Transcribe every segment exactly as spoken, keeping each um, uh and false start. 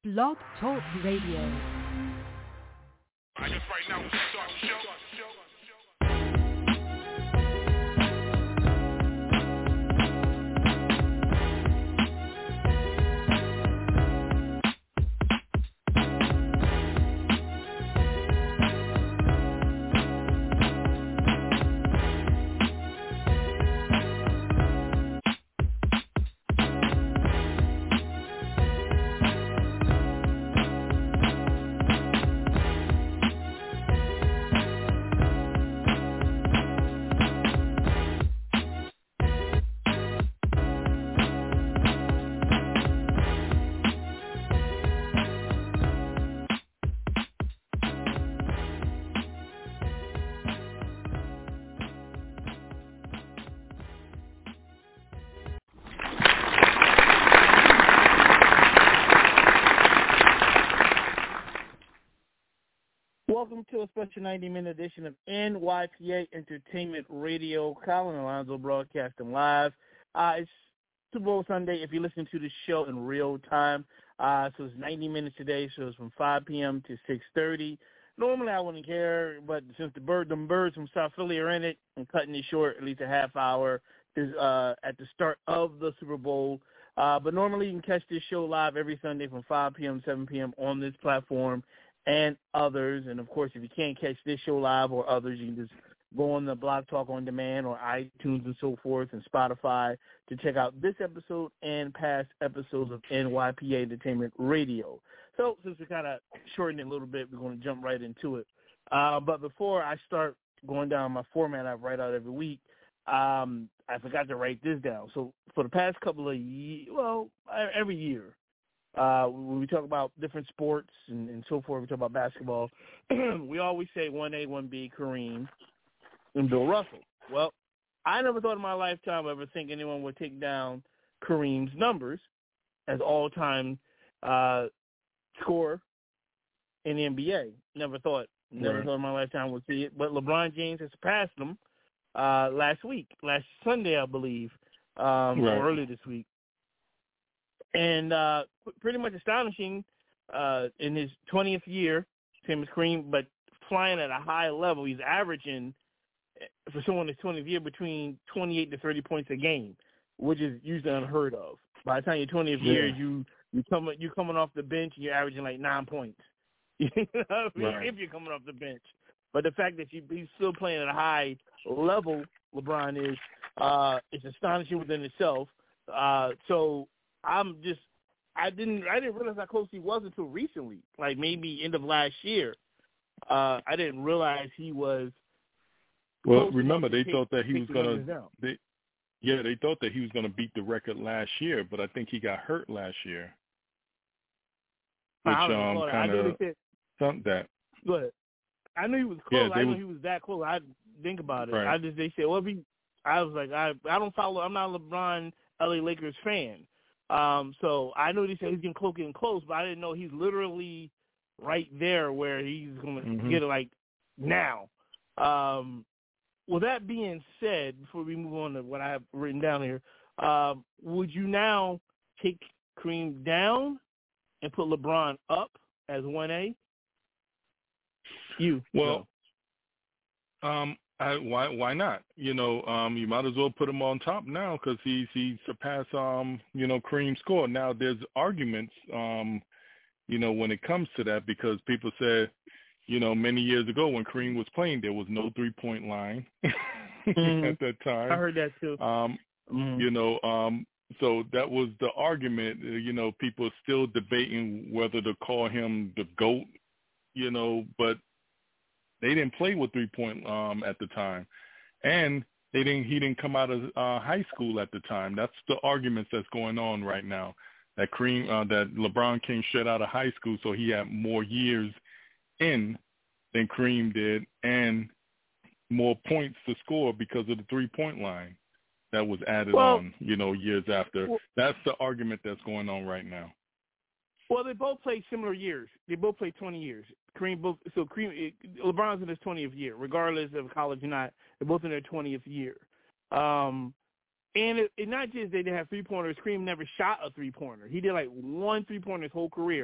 Blog Talk Radio. I guess right now we can start the show. Welcome to a special ninety-minute edition of N Y P A Entertainment Radio. Colin Alonzo broadcasting live. Uh, it's Super Bowl Sunday if you're listening to the show in real time. Uh, so it's ninety minutes today, so it's from five p.m. to six thirty. Normally I wouldn't care, but since the bird, them birds from South Philly are in it, I'm cutting it short at least a half hour is, uh, at the start of the Super Bowl. Uh, but normally you can catch this show live every Sunday from five p.m. to seven p.m. on this platform and others. And, of course, if you can't catch this show live or others, you can just go on the Blog Talk On Demand or iTunes and so forth and Spotify to check out this episode and past episodes of N Y P A Entertainment Radio. So since we kind of shortened it a little bit, we're going to jump right into it. Uh, but before I start going down my format I write out every week, um, I forgot to write this down. So for the past couple of years, well, every year, Uh, when we talk about different sports and, and so forth, we talk about basketball, we always say one A, one B, Kareem, and Bill Russell. Well, I never thought in my lifetime I ever think anyone would take down Kareem's numbers as all-time uh, scorer in the N B A. Never thought. Never right. thought in my lifetime would see it. But LeBron James has surpassed him uh, last week, last Sunday, I believe, um, right. or earlier this week. And uh, pretty much astonishing uh, in his twentieth year, same as Kareem, but flying at a high level. He's averaging, for someone in his twentieth year, between twenty-eight to thirty points a game, which is usually unheard of. By the time you're twentieth yeah. year, you you come you coming off the bench and you're averaging like nine points. You know what I mean? Right. If you're coming off the bench. But the fact that you, he's still playing at a high level, LeBron is, uh, it's astonishing within itself. Uh, so. I'm just, I didn't, I didn't realize how close he was until recently, like maybe end of last year. Uh, I didn't realize he was. Well, remember they take, thought that he was going to. Yeah, they thought that he was going to beat the record last year, but I think he got hurt last year, which um kind of thumped that. Go ahead. I knew he was close. Yeah, I knew was, he was that close. I think about it. Right. I just they said, well, if he, I was like, I, I don't follow. I'm not a LeBron L A Lakers fan. Um, so I know they said he's getting close, getting close, but I didn't know he's literally right there where he's going to mm-hmm. get it like now. Um, with that being said, before we move on to what I have written down here, um, would you now take Kareem down and put LeBron up as one A? You. Well, no. um, I, why why not? You know, um, you might as well put him on top now because he's he surpassed um, you know, Kareem's score. Now there's arguments, um, you know, when it comes to that because people said, you know, many years ago when Kareem was playing, there was no three point line mm-hmm. at that time. I heard that too. Um, mm-hmm. You know, um, so that was the argument. You know, people still debating whether to call him the GOAT. You know, but they didn't play with three-point um, at the time, and they didn't. He didn't come out of uh, high school at the time. That's the arguments that's going on right now. That Kareem, uh, that LeBron came straight out of high school, so he had more years in than Kareem did, and more points to score because of the three-point line that was added well, on. You know, years after. Well, that's the argument that's going on right now. Well, they both played similar years. They both played twenty years. Kareem both so Kareem LeBron's in his twentieth year, regardless of college or not. They're both in their twentieth year. Um, and it, it not just they didn't have three pointers. Kareem never shot a three pointer. He did like one three pointer his whole career.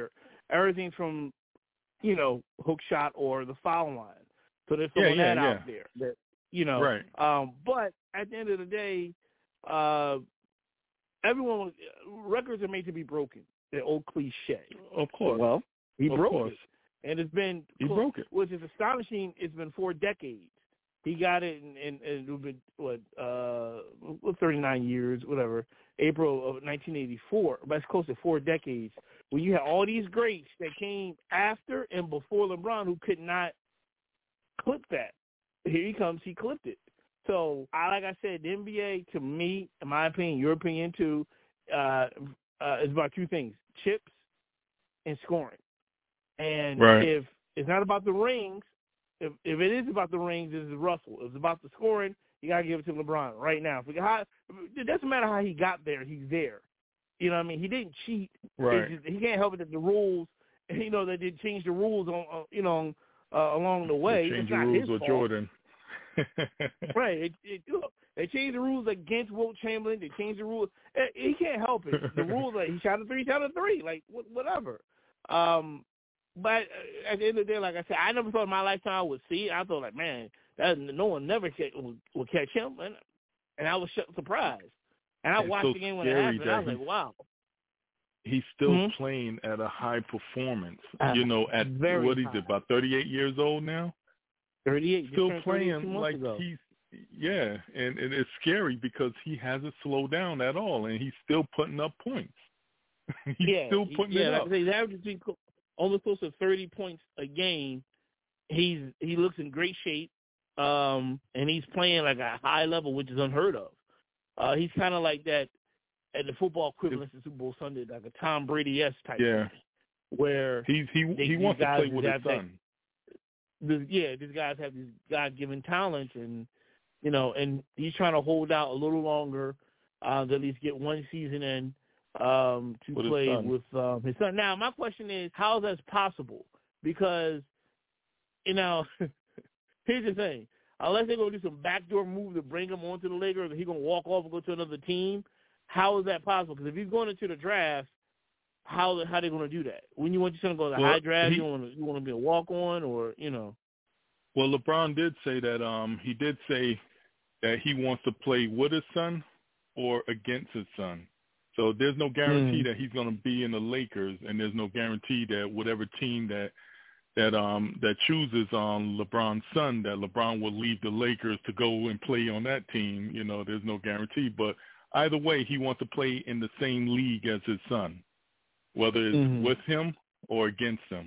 everything from, you know, hook shot or the foul line. So they're throwing yeah, yeah, that yeah. out there. That, you know, right. Um, but at the end of the day, uh, everyone records are made to be broken. The old cliche. Of course. Well, he of broke course. it, and it's been he close, broke it, which is astonishing. It's been four decades. He got it in, in, in it's been, what uh, thirty-nine years, whatever. April of nineteen eighty-four. But it's close to four decades. When you had all these greats that came after and before LeBron who could not clip that. Here he comes. He clipped it. So, I, like I said, the N B A, to me, in my opinion, your opinion too, uh, uh, is about two things: chips and scoring. And right. if it's not about the rings, if if it is about the rings, it's Russell. If it's about the scoring, you got to give it to LeBron right now. If we, how, it doesn't matter how he got there; he's there. You know what I mean? He didn't cheat. Right. Just, he can't help it that the rules, you know, they did change the rules on, on you know, uh, along the way. They it's changed the not rules his with fault. Jordan. Right. It, it, look, they changed the rules against Wilt Chamberlain. They changed the rules. He can't help it. The rules are he shot a three, he shot a three, like whatever. Um, but at the end of the day, like I said, I never thought in my lifetime I would see it. I thought, like, man, that, no one never catch, would, would catch him. And, and I was surprised. And I it's watched so the game when it scary happened. I was like, wow. He's still mm-hmm. playing at a high performance. Uh, you know, at very what is high. it, about thirty-eight years old now? thirty-eight. Still Just playing like ago. he's, yeah, and, and it's scary because he hasn't slowed down at all, and he's still putting up points. he's yeah, still putting yeah, it like up. I say, he's averaging almost close to thirty points a game. He's he looks in great shape, um, and he's playing like a high level, which is unheard of. Uh, he's kind of like that at the football equivalent to Super Bowl Sunday, like a Tom Brady-esque type yeah. thing, where he's he they, he wants to play with his that, son. This, yeah, these guys have these God-given talents, and you know, and he's trying to hold out a little longer, uh, to at least get one season in um, to with play his son. with um, his son. Now, my question is, how is that possible? Because, you know, here's the thing: unless they're gonna do some backdoor move to bring him onto the Lakers, or he's gonna walk off and go to another team, how is that possible? Because if he's going into the draft, how how they going to do that? When you want your son to go to the well, high draft, he, you want to you want to be a walk on, or you know. Well, LeBron did say that. Um, he did say that he wants to play with his son or against his son. So there's no guarantee mm. that he's going to be in the Lakers, and there's no guarantee that whatever team that that um that chooses um LeBron's son, that LeBron will leave the Lakers to go and play on that team. You know, there's no guarantee. But either way, he wants to play in the same league as his son, whether it's mm-hmm. with him or against him.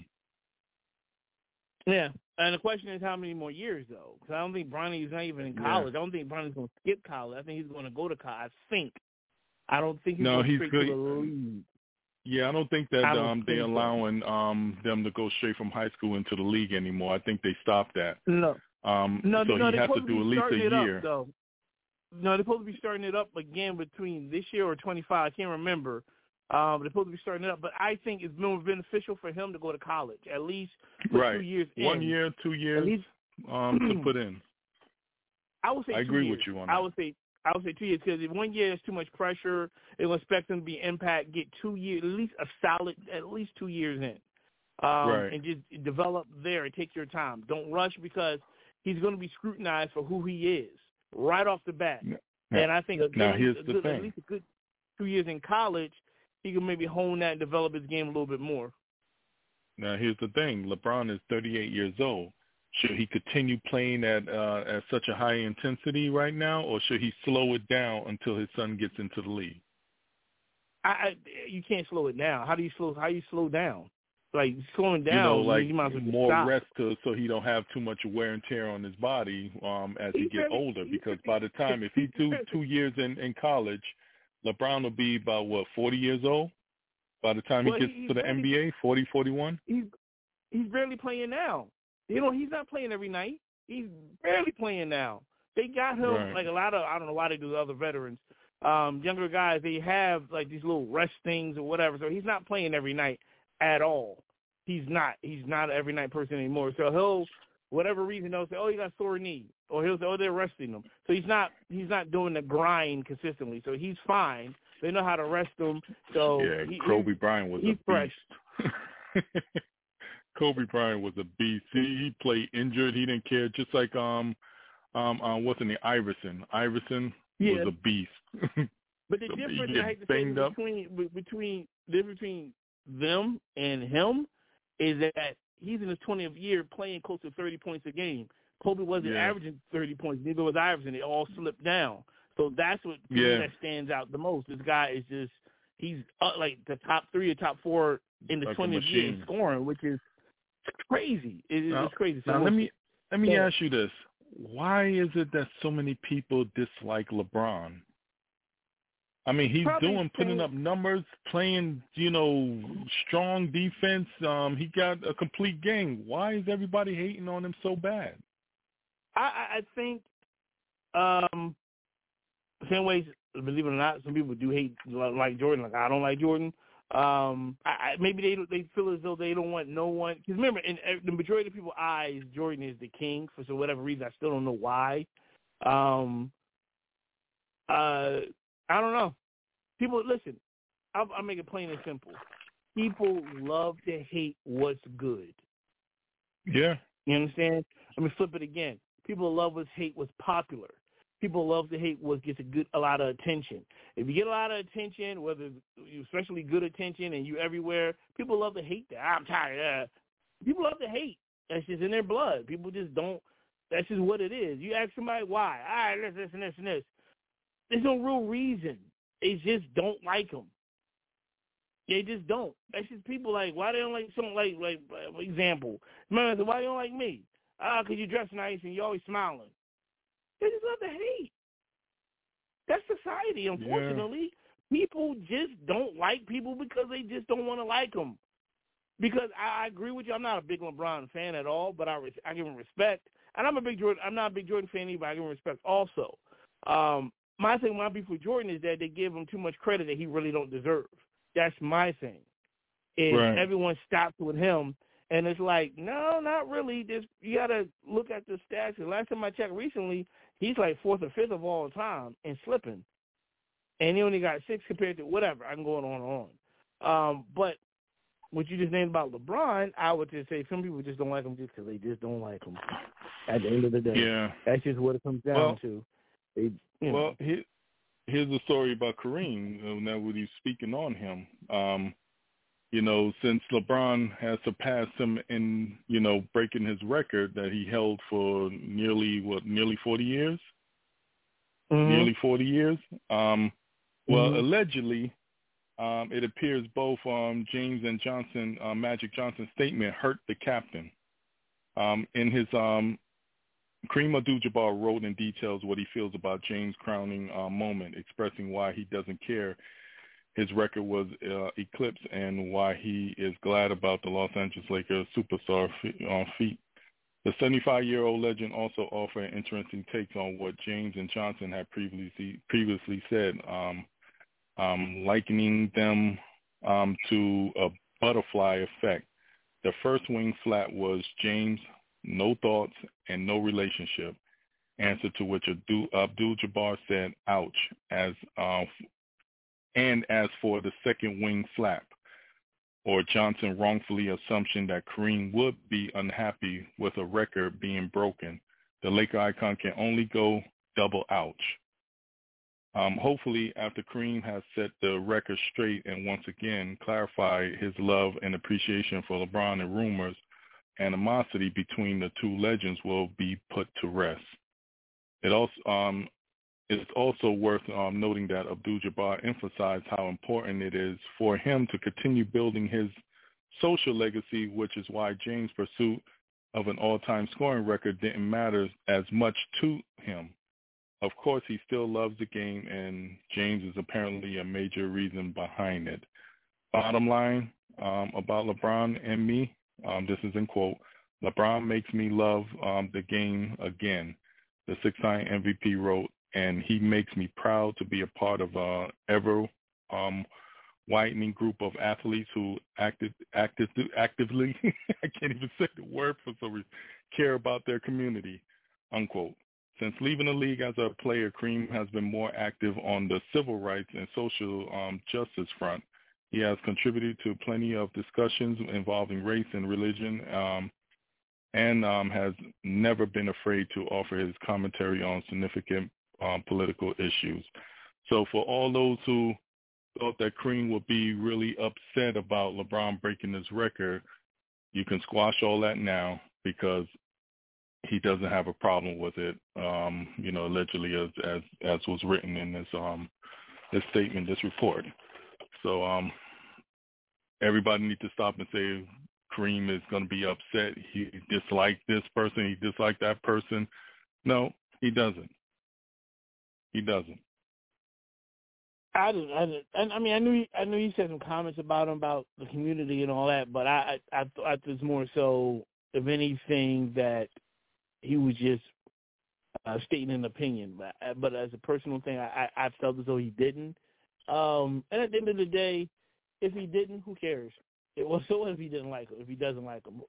Yeah, and the question is how many more years, though? Because I don't think Bronny's not even in college. Yeah. I don't think Bronny's going to skip college. I think he's going to go to college. I think. I don't think he's no, going he's straight good. to the league. Yeah, I don't think that I don't um, think they're so. allowing um, them to go straight from high school into the league anymore. I think they stopped that. No. Um, no, so no, he has to do at least a year. Up, though. No, they're supposed to be starting it up again between this year or twenty-five. I can't remember. Um, they're supposed to be starting it up, but I think it's more beneficial for him to go to college, at least for right. two years One in. year, two years least, um, to put in. I would say I two agree years. with you on I that. would say I would say two years because if one year is too much pressure, they'll expect him to be impact. Get two years, at least a solid, at least two years in, um, right. and just develop there and take your time. Don't rush because he's going to be scrutinized for who he is right off the bat. No. And I think a now good, here's a the good, thing. at least a good two years in college, he can maybe hone that and develop his game a little bit more. Now here's the thing. LeBron is thirty-eight years old. Should he continue playing at uh, at such a high intensity right now, or should he slow it down until his son gets into the league? I, I you can't slow it down. How do you slow? How do you slow down? Like slowing down, you know, like you might as well more stop. rest to, so he don't have too much wear and tear on his body um, as he, he get really, older. he, Because by the time, if he do two years in, in college, LeBron will be about what forty years old. By the time well, he gets he, to the barely, N B A, forty, forty-one. He's he's barely playing now. You know, he's not playing every night. He's barely playing now. They got him Right. like a lot of I don't know why they do the other veterans, um, younger guys. They have like these little rest things or whatever. So he's not playing every night at all. He's not. He's not an every night person anymore. So he'll, whatever reason, they'll say, "Oh, he got sore knee," or he'll say, "Oh, they're resting him." So he's not. He's not doing the grind consistently. So he's fine. They know how to rest him. So yeah, he, Kobe he, Bryant was he's a fresh. beast. Kobe Bryant was a beast. He, he played injured. He didn't care. Just like um um um what's in the Iverson. Iverson Yeah. was a beast. But the So you difference, get I hate to say, banged up. between be- between the difference between them and him is that he's in his twentieth year playing close to thirty points a game. Kobe wasn't Yeah. averaging thirty points. Neither was Iverson. It all slipped down. So that's what to Yeah. me that stands out the most. This guy is just he's uh, like the top three or top four in the Like a twentieth year in machine. scoring, which is crazy. It, Now, it's crazy. So now we'll let see. me let me So- ask you this: why is it that so many people dislike LeBron? I mean, he's Probably doing putting same- up numbers, playing, you know, strong defense. Um, he got a complete game. Why is everybody hating on him so bad? I, I I think um, same ways, believe it or not, some people do hate like Jordan. Like I don't like Jordan. Um, I, I, maybe they they feel as though they don't want no one. Because remember, in uh, the majority of people's eyes, Jordan is the king for so whatever reason. I still don't know why. Um, uh, I don't know. People listen. I'll, I'll make it plain and simple. People love to hate what's good. Yeah. You understand? Let me flip it again. People love what's hate what's popular. People love to hate what gets a good a lot of attention. If you get a lot of attention, whether especially good attention, and you everywhere, people love to hate that. I'm tired. Uh, people love to hate. That's just in their blood. People just don't. That's just what it is. You ask somebody why. All right, this, this, and this, and this. There's no real reason. They just don't like them. They just don't. That's just people like, why they don't like something like, like, for example, man, why they don't like me? Ah, because you dress nice and you always smiling. They just love to hate. That's society, unfortunately. Yeah. People just don't like people because they just don't want to like them. Because I, I agree with you. I'm not a big LeBron fan at all, but I, I give him respect. And I'm a big Jordan. I'm not a big Jordan fan either, but I give him respect also. Um, my thing, my beef with Jordan is that they give him too much credit that he really don't deserve. That's my thing. Is Right. everyone stops with him, and it's like, no, not really. Just you got to look at the stats. The last time I checked recently, he's like fourth or fifth of all time in slipping, and he only got six compared to whatever. I can go on and on and on. Um, but what you just named about LeBron, I would just say some people just don't like him just because they just don't like him. At the end of the day, Yeah. that's just what it comes down well, to. They, you well, know. here, here's a story about Kareem. uh, Now, when he's speaking on him, um, you know, since LeBron has surpassed him in, you know, breaking his record that he held for nearly what, nearly forty years, Mm-hmm. nearly forty years. Um, well, Mm-hmm. allegedly, um, it appears both um, James and Johnson, uh, Magic Johnson's statement hurt the captain. Um, in his um, Kareem Abdul-Jabbar wrote in details what he feels about James' crowning uh, moment, expressing why he doesn't care his record was uh, eclipsed and why he is glad about the Los Angeles Lakers superstar uh, feat. The seventy-five-year-old legend also offered interesting takes on what James and Johnson had previously previously said, um, um, likening them um, to a butterfly effect. The first wing flap was James, no thoughts and no relationship, answer to which Abdul-Jabbar said, ouch, as uh, and as for the second wing flap, or Johnson wrongfully assumption that Kareem would be unhappy with a record being broken, the Laker icon can only go double ouch. Um, hopefully, after Kareem has set the record straight and once again clarified his love and appreciation for LeBron, and rumors, animosity between the two legends will be put to rest. It also um, It's also worth um, noting that Abdul-Jabbar emphasized how important it is for him to continue building his social legacy, which is why James' pursuit of an all-time scoring record didn't matter as much to him. Of course, he still loves the game, and James is apparently a major reason behind it. Bottom line um, about LeBron and me, um, this is in quote, LeBron makes me love um, the game again, the six-time M V P wrote, and he makes me proud to be a part of a ever um, widening group of athletes who active, active, actively, I can't even say the word for some reason, care about their community, unquote. Since leaving the league as a player, Kareem has been more active on the civil rights and social um, justice front, He has contributed to plenty of discussions involving race and religion, um, and um, has never been afraid to offer his commentary on significant um, political issues. So for all those who thought that Kareem would be really upset about LeBron breaking his record, you can squash all that now because he doesn't have a problem with it, um, you know, allegedly as, as as was written in this um this statement, this report. So um, everybody needs to stop and say Kareem is going to be upset. He disliked this person. He disliked that person. No, he doesn't. He doesn't. I didn't. I didn't. And I mean, I knew. He, I knew he said some comments about him, about the community and all that. But I, I, I thought it was more so, if anything, that he was just uh, stating an opinion. But, but as a personal thing, I, I felt as though he didn't. Um, and at the end of the day, if he didn't, who cares? It was so what if he didn't like him? If he doesn't like him,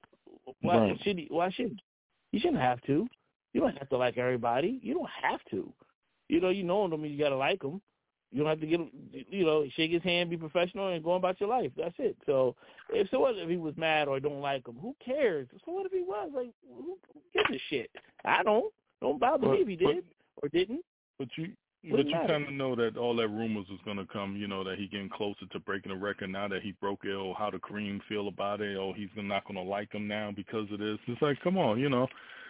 why right. should he? Why should he? You shouldn't have to. You don't have to like everybody. You don't have to. You know, you know them, you got to like them. You don't have to get him, you know, shake his hand, be professional, and go about your life. That's it. So, if so what if he was mad or don't like him? Who cares? So what if he was? Like, who gives a shit? I don't. Don't bother but, me if he did but, or didn't. But you, Wouldn't but you matter. kind of know that all that rumors was going to come. You know that he getting closer to breaking a record now that he broke it. Or how the Kareem feel about it? Or he's not going to like him now because of this. It's like, come on, you know.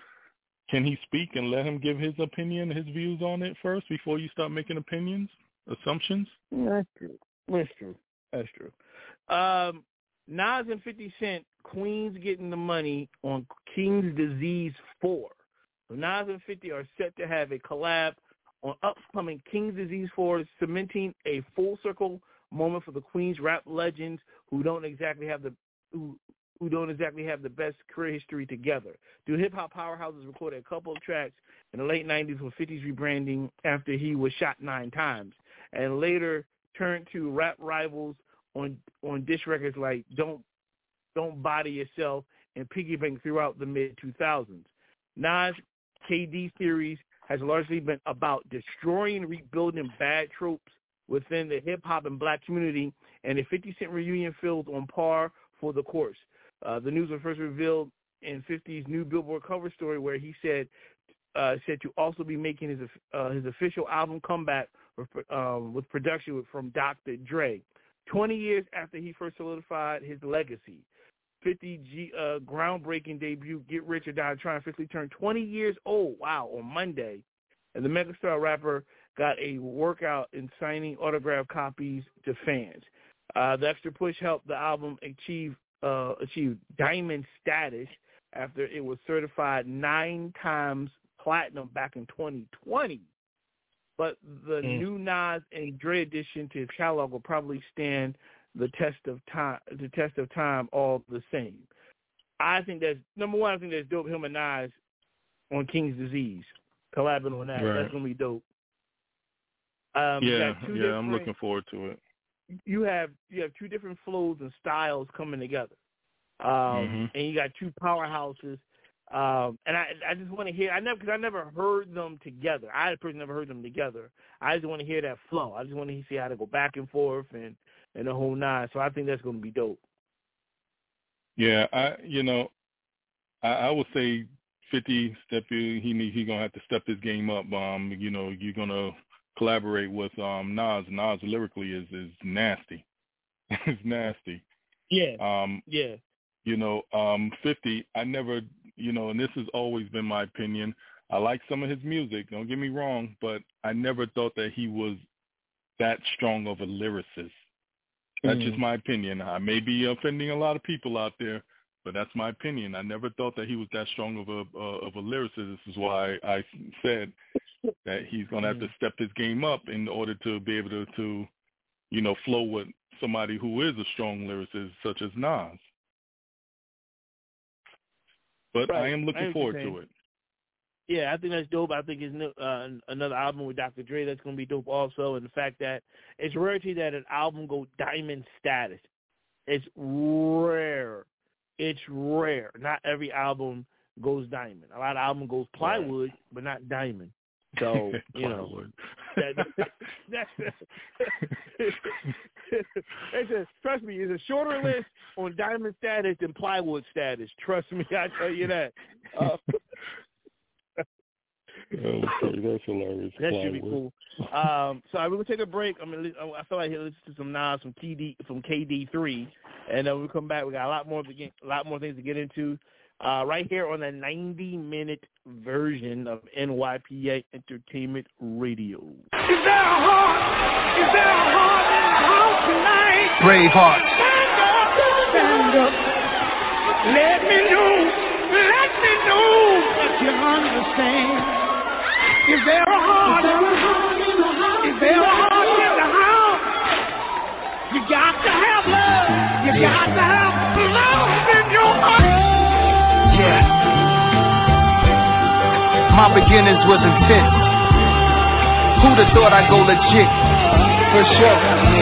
Can he speak and let him give his opinion, his views on it first before you start making opinions, assumptions? Yeah, that's true. That's true. That's true. Um, Nas and fifty Cent, Queens getting the money on King's Disease four. So Nas and fifty are set to have a collab on upcoming King's Disease four, cementing a full circle moment for the Queens rap legends who don't exactly have the who who don't exactly have the best career history together. The hip-hop powerhouses recorded a couple of tracks in the late nineties with fifty's rebranding after he was shot nine times, and later turned to rap rivals on on dish records like Don't Don't Body Yourself and Piggy Bank throughout the mid two thousands. Nas' K D series has largely been about destroying and rebuilding bad tropes within the hip-hop and black community, and the fifty Cent reunion feels on par for the course. Uh, the news was first revealed in fifty's new Billboard cover story, where he said uh, said to also be making his uh, his official album comeback with, um, with production from Doctor Dre. Twenty years after he first solidified his legacy, fifty G uh, groundbreaking debut Get Rich or Die Trying officially turned twenty years old. Wow, on Monday, and the megastar rapper got a workout in signing autographed copies to fans. Uh, the extra push helped the album achieve uh, achieve diamond status after it was certified nine times platinum back in twenty twenty. But the mm. new Nas and Dre addition to his catalog will probably stand the test of time. The test of time, all the same. I think that's number one. I think that's dope. Him and Nas on King's Disease collabing on that. Right. That's gonna be dope. Um, yeah, yeah, I'm looking forward to it. You have you have two different flows and styles coming together, um, mm-hmm. and you got two powerhouses. Um, and I I just want to hear I never because I never heard them together. I personally never heard them together. I just want to hear that flow. I just want to see how they go back and forth and, and the whole nine. So I think that's going to be dope. Yeah, I you know, I, I would say fifty step he he he gonna have to step his game up. Um, you know, you're gonna collaborate with um Nas. Nas lyrically is is nasty. It's nasty. Yeah. Um. Yeah. You know, um, fifty. I never, you know, and this has always been my opinion. I like some of his music. Don't get me wrong, but I never thought that he was that strong of a lyricist. That's mm. just my opinion. I may be offending a lot of people out there, but that's my opinion. I never thought that he was that strong of a uh, of a lyricist. This is why I said that he's going to have mm. to step his game up in order to be able to, to, you know, flow with somebody who is a strong lyricist such as Nas. But right. I am looking I forward to it. Yeah, I think that's dope. I think it's uh, another album with Doctor Dre that's going to be dope also. And the fact that it's rarity that an album go diamond status. It's rare. It's rare. Not every album goes diamond. A lot of albums goes plywood, right. but not diamond. So, you know. that, that's, it's a, trust me, it's a shorter list on diamond status than plywood status. Trust me, I tell you that. Uh, okay, that's hilarious. That plywood. should be cool. Um, so we're gonna take a break. I mean, I feel like let's listen to some Nas from K D from K D three, and then when we come back, we got a lot more to get, a lot more things to get into. Uh, right here on the ninety-minute version of N Y P A Entertainment Radio. Is there a heart? Is there a heart in the house tonight? Braveheart. Stand up, stand up. Let me know, let me know that you understand. Is there a heart? Is there a heart in the house? You got to have love. You got to have love in your heart. Yeah. My beginnings was intense. Who'd have thought I'd go legit? For sure.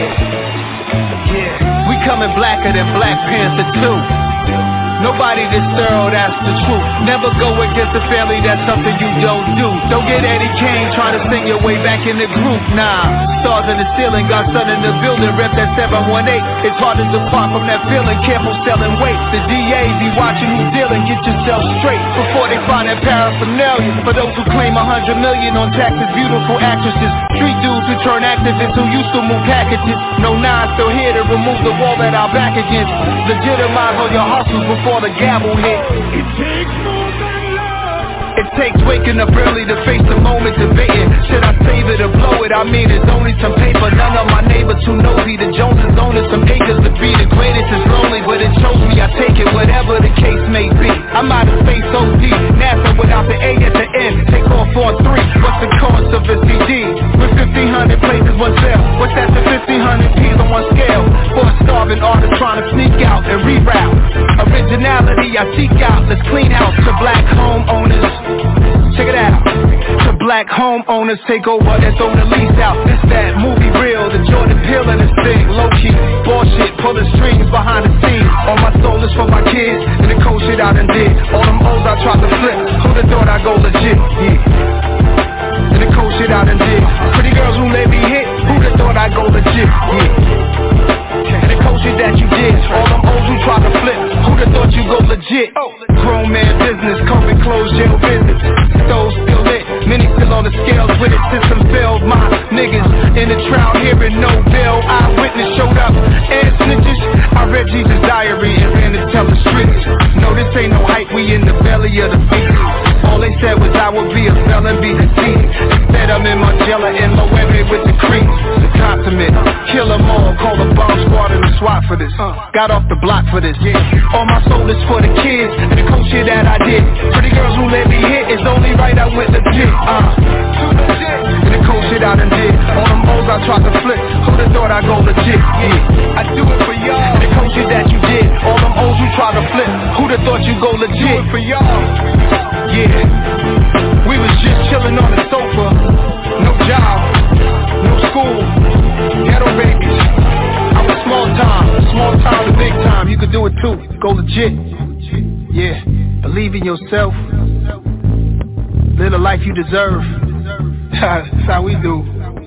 Yeah. Yeah. We coming blacker than Black Panther two. Nobody this thorough, that's the truth. Never go against the family, that's something you don't do. Don't get Eddie Kane trying to sing your way back in the group. Nah, stars in the ceiling, got sun in the building. Rep that seven one eight. It's hard to depart from that feeling. Careful selling weight. The D A be watching who's dealing. Get yourself straight before they find that paraphernalia. For those who claim a hundred million on taxes, beautiful actresses, street dudes who turn activists who used to move packages. No nine still here to remove the wall that our back against. Legitimize all your hustles before the gavel hit. It takes more than love. It takes waking up early to face the moment debating. Should I save it or blow it? I mean, it's only some paper. None of my neighbors too nosy. The Joneses owning some acres to be the greatest is lonely, but it shows me I take it, whatever the case may be. I'm out of space O D. NASA without the A at the end. Take off on three. What's the cost of a C D? With fifteen hundred places, one sale. What's that to fifteen hundred P's on one scale? For a starving artist trying to sneak out and reroute. Originality I seek out. Let's clean house to black homeowners. Check it out. To black homeowners take over and throw the lease out. This that movie real, the Jordan Peele and this thing. Low key, bullshit, pulling strings behind the scenes. All my soul is for my kids, and the cold shit I done did. All them O's I tried to flip, who'da thought I go legit, yeah. And the cold shit I done did. Pretty girls who let me hit, who'da thought I go legit, yeah. And the cold shit that you did. All them O's who tried to flip, who'da thought you go legit. Grown man business, COVID closed jail business. Stove still lit, many still on the scales with it. System failed, my niggas in the trial hearing no bill. Eyewitness showed up and snitches. I read Jesus' diary and ran to tell the streets. No, this ain't no hype, we in the belly of the beast. All they said was I would be a felon, be deceived. Instead I'm in Margiela and Moebe with the creeps. The consummate, kill them all, call the bomb squad and the SWAT for this. Got off the block for this, yeah. All my soul is for the kids and the cool shit that I did. Pretty girls who let me hit, it's only right I went legit, uh. And the cool shit I done did. All them O's I tried to flip, who'da thought I go legit, yeah. I do it for y'all. And the cool shit that you did. All them O's you tried to flip, who'da thought you go legit. Do it for y'all. Yeah. We was just chillin' on the sofa. No job, no school, ghetto babies. I was small time, small time to big time. You could do it too, go legit. Yeah, believe in yourself. Live the life you deserve. That's how we do.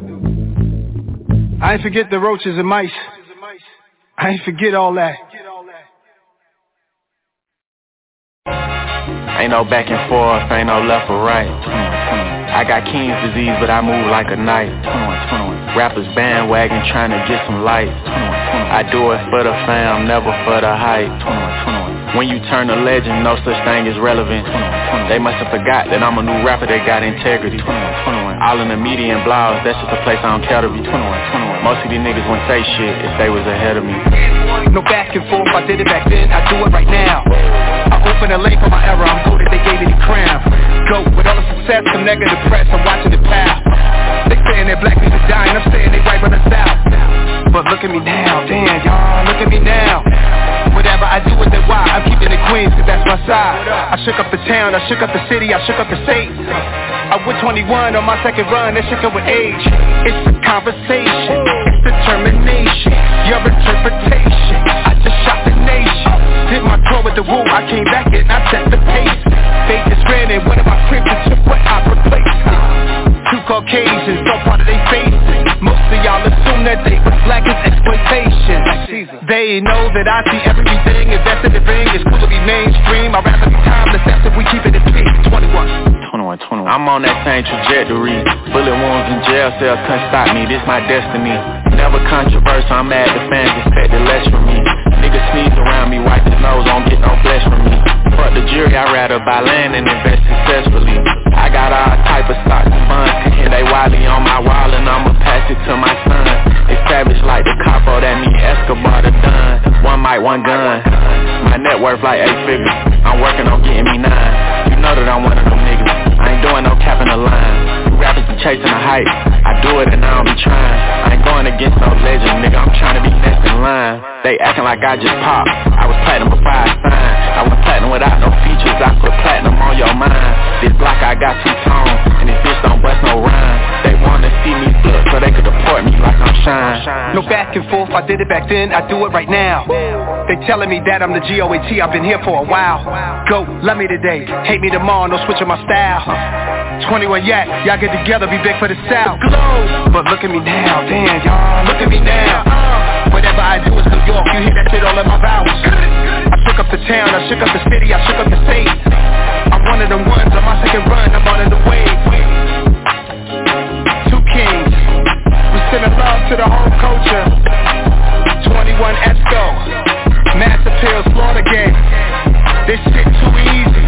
I ain't forget the roaches and mice. I ain't forget all that. Ain't no back and forth, ain't no left or right. I got King's disease, but I move like a knife. Rappers bandwagon trying to get some light. I do it for the fam, never for the hype. When you turn a legend, no such thing as relevant. They must have forgot that I'm a new rapper that got integrity. All in the media and blogs, that's just a place I don't care to be. Most of these niggas wouldn't say shit if they was ahead of me. No back and forth, I did it back then, I do it right now. I open a lane for my era, I'm voted, they gave me the crown. Go, with all the success, some negative press, I'm watching it pass. They saying that black people dying, I'm saying they right on the south. But look at me now, damn, y'all, look at me now. Whatever I do with it, why? I'm keeping it Queens, cause that's my side. I shook up the town, I shook up the city, I shook up the state. I went twenty-one on my second run, that shook up with age. It's a conversation, it's determination, your interpretation. I just shot the nation, did my tour with the Woo, I came back and I set the pace. Fate is red and one of my cribs took what I replaced. Two Caucasians, so part of they They know that I see everything invested in the ring. It's cool to be mainstream. I'd rather be timeless if we keep it in peace. twenty-one twenty-one, twenty-one. I'm on that same trajectory. Bullet wounds in jail cells couldn't stop me. This my destiny. Never controversial. I'm mad the fans expected less from me. Niggas sneeze around me, wipe his nose, don't get no flesh from me. Fuck the jury, I'd rather buy land and invest successfully. I got all type of stocks and funds, cooking they wildly on my wall and I'ma pass it to my son. It's savage like the capo, that mean Escobar the done. One mic, one gun. My net worth like eight figures. I'm working on getting me nine. You know that I'm one of them niggas. I ain't doing no cap in the line. You rappers be chasing the hype. I do it and I don't be trying. I ain't going against no legend, nigga. I'm trying to be next in line. They acting like I just popped. I was platinum before I signed. I was platinum without no features. I put platinum on your mind. This block I got two tones, and this bitch don't bust no rhyme. They wanna see me flip so they could deport me like I'm shine. No back and forth, I did it back then, I do it right now. They telling me that I'm the G O A T, I've been here for a while. Go, love me today, hate me tomorrow, no switching my style. twenty-one yak, y'all get together, be big for the South. Glow, but look at me now, damn y'all, look at me now. Whatever I do is New York, you hear that shit all in my vowels. I shook up the town, I shook up the city, I shook up the state. I'm one of them ones, on my second run, I'm on in the wave. Two kings, we sending love to the whole culture. twenty-one Esco, Mass Appeal, Slaughter Gang. This shit too easy.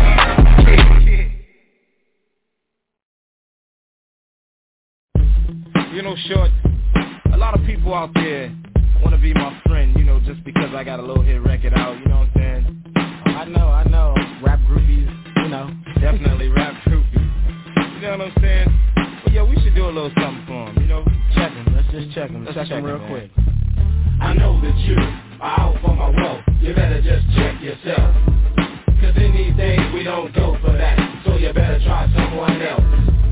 You know, Short, a lot of people out there wanna be my friend, you know, just because I got a little hit record out, you know what I'm saying? I know, I know, rap groupies, you know, definitely rap groupies. You know what I'm saying? But yeah, we should do a little something for him, you know? Check him, let's just check him, let's check, check him real man. quick. I know that you are out for my wealth, you better just check yourself. Cause in these days we don't go for that, so you better try someone else.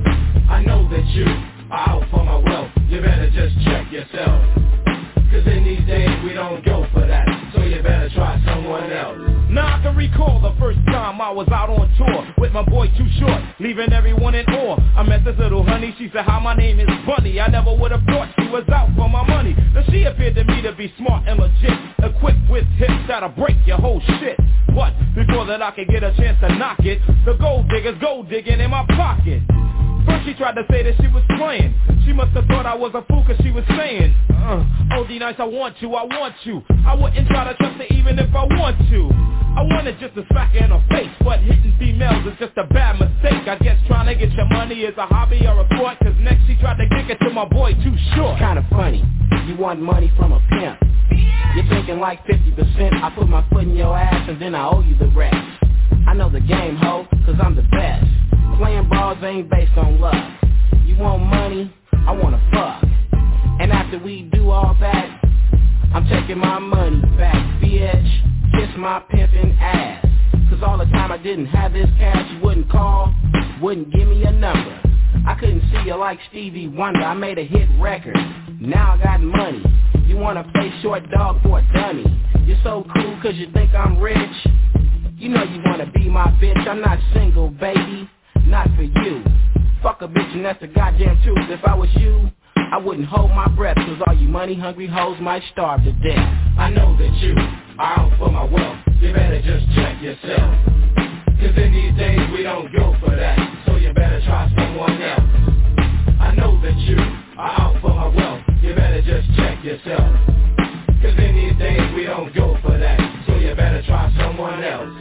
I know that you are out for my wealth, you better just check yourself. Cause in these days we don't go for that, so you better try someone else. Now I can recall the first time I was out on tour with my boy Too Short, leaving everyone in awe. I met this little honey, she said, hi, my name is Bunny. I never would have thought she was out for my money. Now she appeared to me to be smart and legit, equipped with hips that'll break your whole shit. But before that I could get a chance to knock it, the gold diggers gold digging in my pocket. First she tried to say that she was playing. She must have thought I was a fool cause she was saying uh, oh D-Nice, I want you, I want you. I wouldn't try to trust her even if I want to. I wanted just to smack her in her face, but hitting females is just a bad mistake. I guess trying to get your money is a hobby or a sport, cause next she tried to kick it to my boy Too Short. Kinda funny, you want money from a pimp. You're thinking like fifty percent, I put my foot in your ass and then I owe you the rest. I know the game, ho, cause I'm the best. Playing balls ain't based on luck. You want money, I wanna fuck. And after we do all that, I'm taking my money back, bitch. Kiss my pimpin' ass. Cause all the time I didn't have this cash, you wouldn't call, wouldn't give me a number. I couldn't see you like Stevie Wonder, I made a hit record. Now I got money. You wanna play short dog for a dummy. You're so cool cause you think I'm rich. You know you wanna be my bitch, I'm not single, baby. Not for you. Fuck a bitch and that's the goddamn truth. If I was you, I wouldn't hold my breath, cause all you money hungry hoes might starve to death. I know that you are out for my wealth, you better just check yourself. Cause in these days we don't go for that, so you better try someone else. I know that you are out for my wealth, you better just check yourself. Cause in these days we don't go for that, so you better try someone else.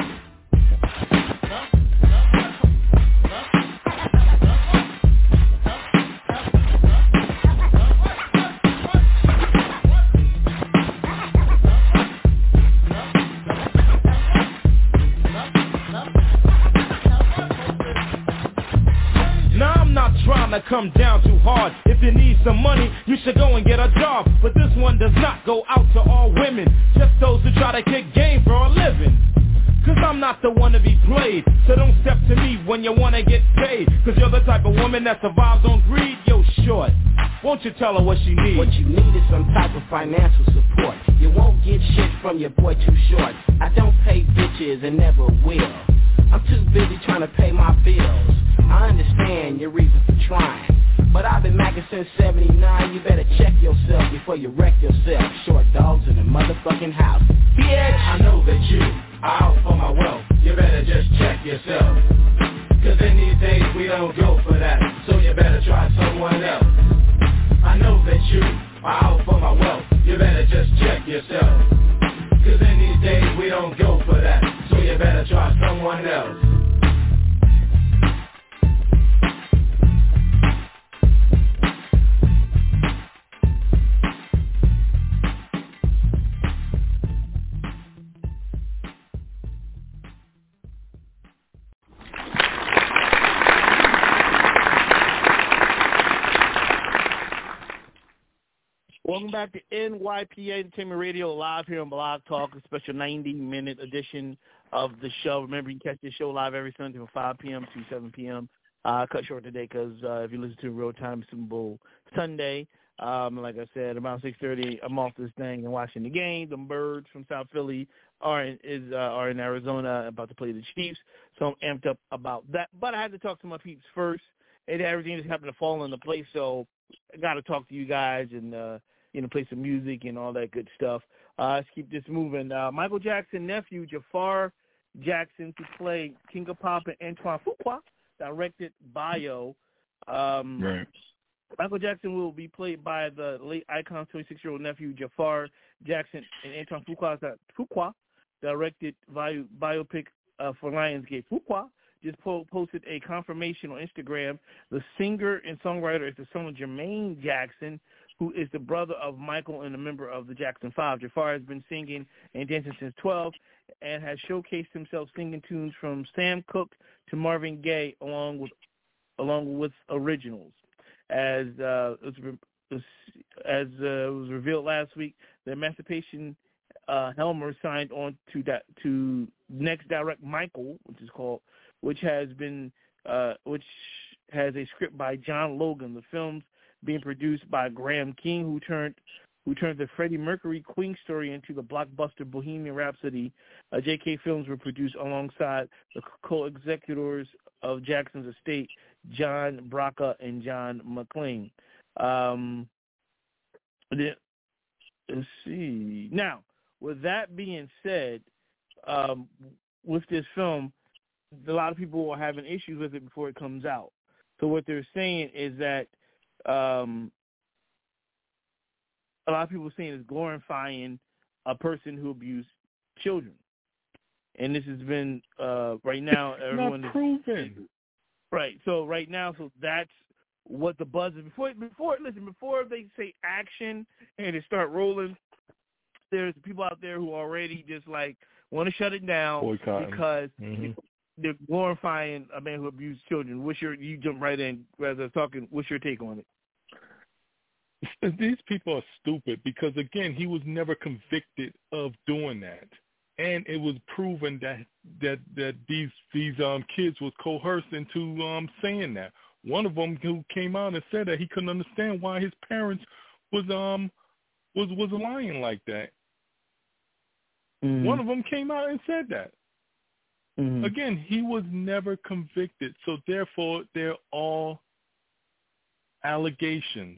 Trying to come down too hard. If you need some money, you should go and get a job. But this one does not go out to all women, just those who try to kick game for a living. Cause I'm not the one to be played, so don't step to me when you wanna get paid. Cause you're the type of woman that survives on greed. Yo, Short, won't you tell her what she needs? What you need is some type of financial support. You won't get shit from your boy Too Short. I don't pay bitches and never will. I'm too busy trying to pay my bills. I understand your reason for trying, but I've been macking since seventy-nine. You better check yourself before you wreck yourself. Short dogs in the mother yourself. Cause in these days we don't go for that, so you better try someone else. I know that you are out for my wealth, you better just check yourself. Cause in these days we don't go for that, so you better try someone else. Welcome back to N Y P A Entertainment Radio, live here on Blog Talk, a special ninety-minute edition of the show. Remember, you can catch this show live every Sunday from five p.m. to seven p.m. Uh, cut short today because uh, if you listen to real time Super Bowl Sunday, um, like I said, around six thirty, I'm off this thing and watching the game. The Birds from South Philly are in, is, uh, are in Arizona about to play the Chiefs, so I'm amped up about that. But I had to talk to my peeps first, and everything just happened to fall into place, so I got to talk to you guys and, uh, you know, play some music and all that good stuff. Uh, let's keep this moving. Uh, Michael Jackson's nephew, Jafar Jackson, to play King of Pop and Antoine Fuqua, directed bio. Um, right. Michael Jackson will be played by the late icon's twenty-six-year-old nephew, Jafar Jackson, and Antoine Fuqua, Fuqua directed bio, biopic uh, for Lionsgate. Fuqua just po- posted a confirmation on Instagram. The singer and songwriter is the son of Jermaine Jackson, who is the brother of Michael and a member of the Jackson Five. Jafar has been singing and dancing since twelve and has showcased himself singing tunes from Sam Cooke to Marvin Gaye along with along with originals. As uh, it was, as uh, was revealed last week, the Emancipation uh, Helmer signed on to that to Next Direct Michael, which is called, which has been uh, which has a script by John Logan. The film's being produced by Graham King, who turned who turned the Freddie Mercury Queen story into the blockbuster Bohemian Rhapsody. Uh, J K Films were produced alongside the co-executors of Jackson's estate, John Braca and John McClane. Um, let's see. Now, with that being said, um, with this film, a lot of people are having issues with it before it comes out. So what they're saying is that Um, a lot of people are saying it's glorifying a person who abused children, and this has been uh, right now. It's everyone not is proven. Right. So right now, so that's what the buzz is. Before, before listen, before they say action and they start rolling, there's people out there who already just like want to shut it down Boycotting. because mm-hmm. they're glorifying a man who abused children. What's your, you jump right in rather than talking, what's your take on it? These people are stupid because, again, he was never convicted of doing that. And it was proven that that, that these these um, kids was coerced into um, saying that. One of them who came out and said that he couldn't understand why his parents was um was was lying like that. Mm-hmm. One of them came out and said that. Mm-hmm. Again, he was never convicted, so therefore they're all allegations.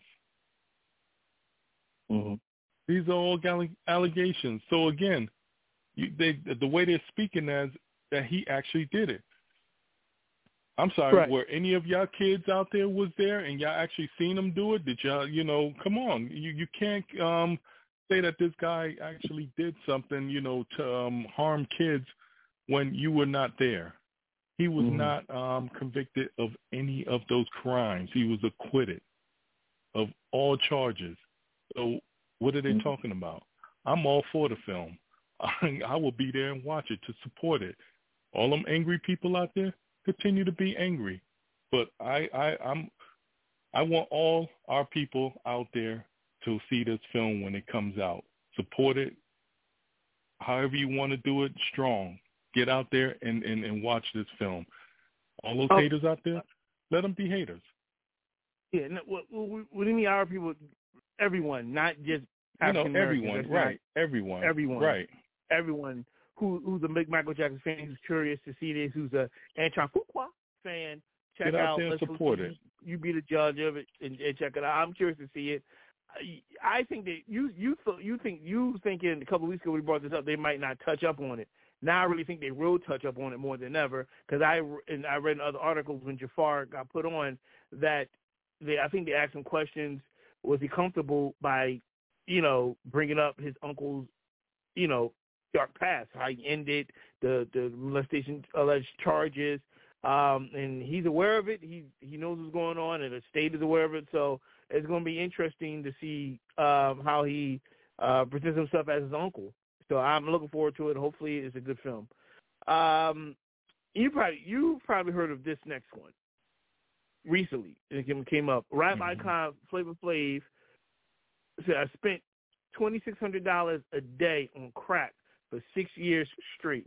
Mm-hmm. These are all allegations. So again, you, they, the way they're speaking as that he actually did it. I'm sorry, right. Were any of y'all kids out there was there and y'all actually seen him do it? Did y'all, you know, come on. You you can't um, say that this guy actually did something, you know, to um, harm kids when you were not there. He was mm-hmm. not um, convicted of any of those crimes. He was acquitted of all charges. So what are they mm-hmm. talking about? I'm all for the film. I, I will be there and watch it to support it. All them angry people out there, continue to be angry. But I, I, I'm, I want all our people out there to see this film when it comes out. Support it. However you want to do it, strong. Get out there and, and, and watch this film. All those oh. haters out there, let them be haters. Yeah, no, what, what, what do you mean our people? Everyone, not just African you know, everyone, right? Everyone, everyone, right? Everyone who who's a big Michael Jackson fan, who's curious to see this, who's a Antoine Fuqua fan, check Get out out. there and support it. You, you be the judge of it and, and check it out. I'm curious to see it. I, I think that you you th- you think you thinking a couple of weeks ago we brought this up, they might not touch up on it. Now I really think they will touch up on it more than ever because I and I read in other articles when Jafar got put on that they I think they asked him questions. Was he comfortable by, you know, bringing up his uncle's, you know, dark past, how he ended the the molestation alleged charges, um, and he's aware of it. He he knows what's going on, and the state is aware of it. So it's going to be interesting to see um, how he uh, presents himself as his uncle. So I'm looking forward to it. Hopefully, it's a good film. Um, you probably you probably heard of this next one recently. It came up. Rap mm-hmm. icon Flavor Flav said, "I spent twenty-six hundred dollars a day on crack for six years straight."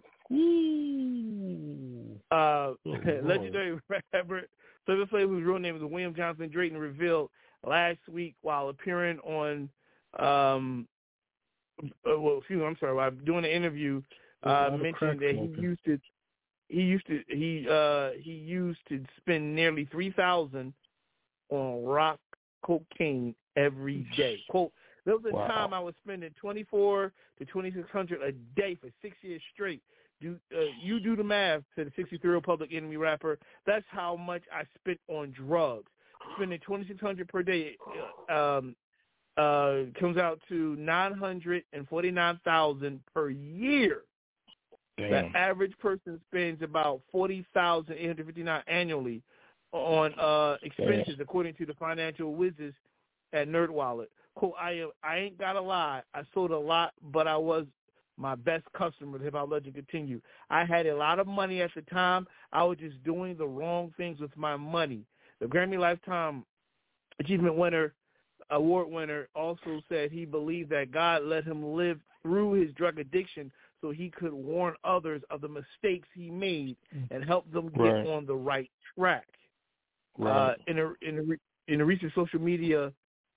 Ooh. Uh, oh, legendary rapper Flavor Flav, whose real name is William Johnson Drayton, revealed last week while appearing on, um, uh, well, excuse me, I'm sorry, while doing an interview, uh, mentioned that he used to, he used to, he uh, he used to spend nearly three thousand on rock cocaine every day. Quote, there was a wow. time I was spending twenty-four to twenty-six hundred a day for six years straight. Do uh, you do the math? To the sixty-three-year-old Public Enemy rapper. That's how much I spent on drugs. Spending twenty-six hundred per day um, uh, comes out to nine hundred and forty-nine thousand per year. Damn. The average person spends about forty thousand eight hundred fifty-nine annually on uh, expenses, Damn. according to the financial wizards at NerdWallet. Cool. I I ain't gotta lie. I sold a lot, but I was my best customer. Hip Hop Legend continued. I had a lot of money at the time. I was just doing the wrong things with my money. The Grammy Lifetime Achievement winner, award winner, also said he believed that God let him live through his drug addiction so he could warn others of the mistakes he made and help them get right. on the right track. Right. Uh, in a in a in a recent social media.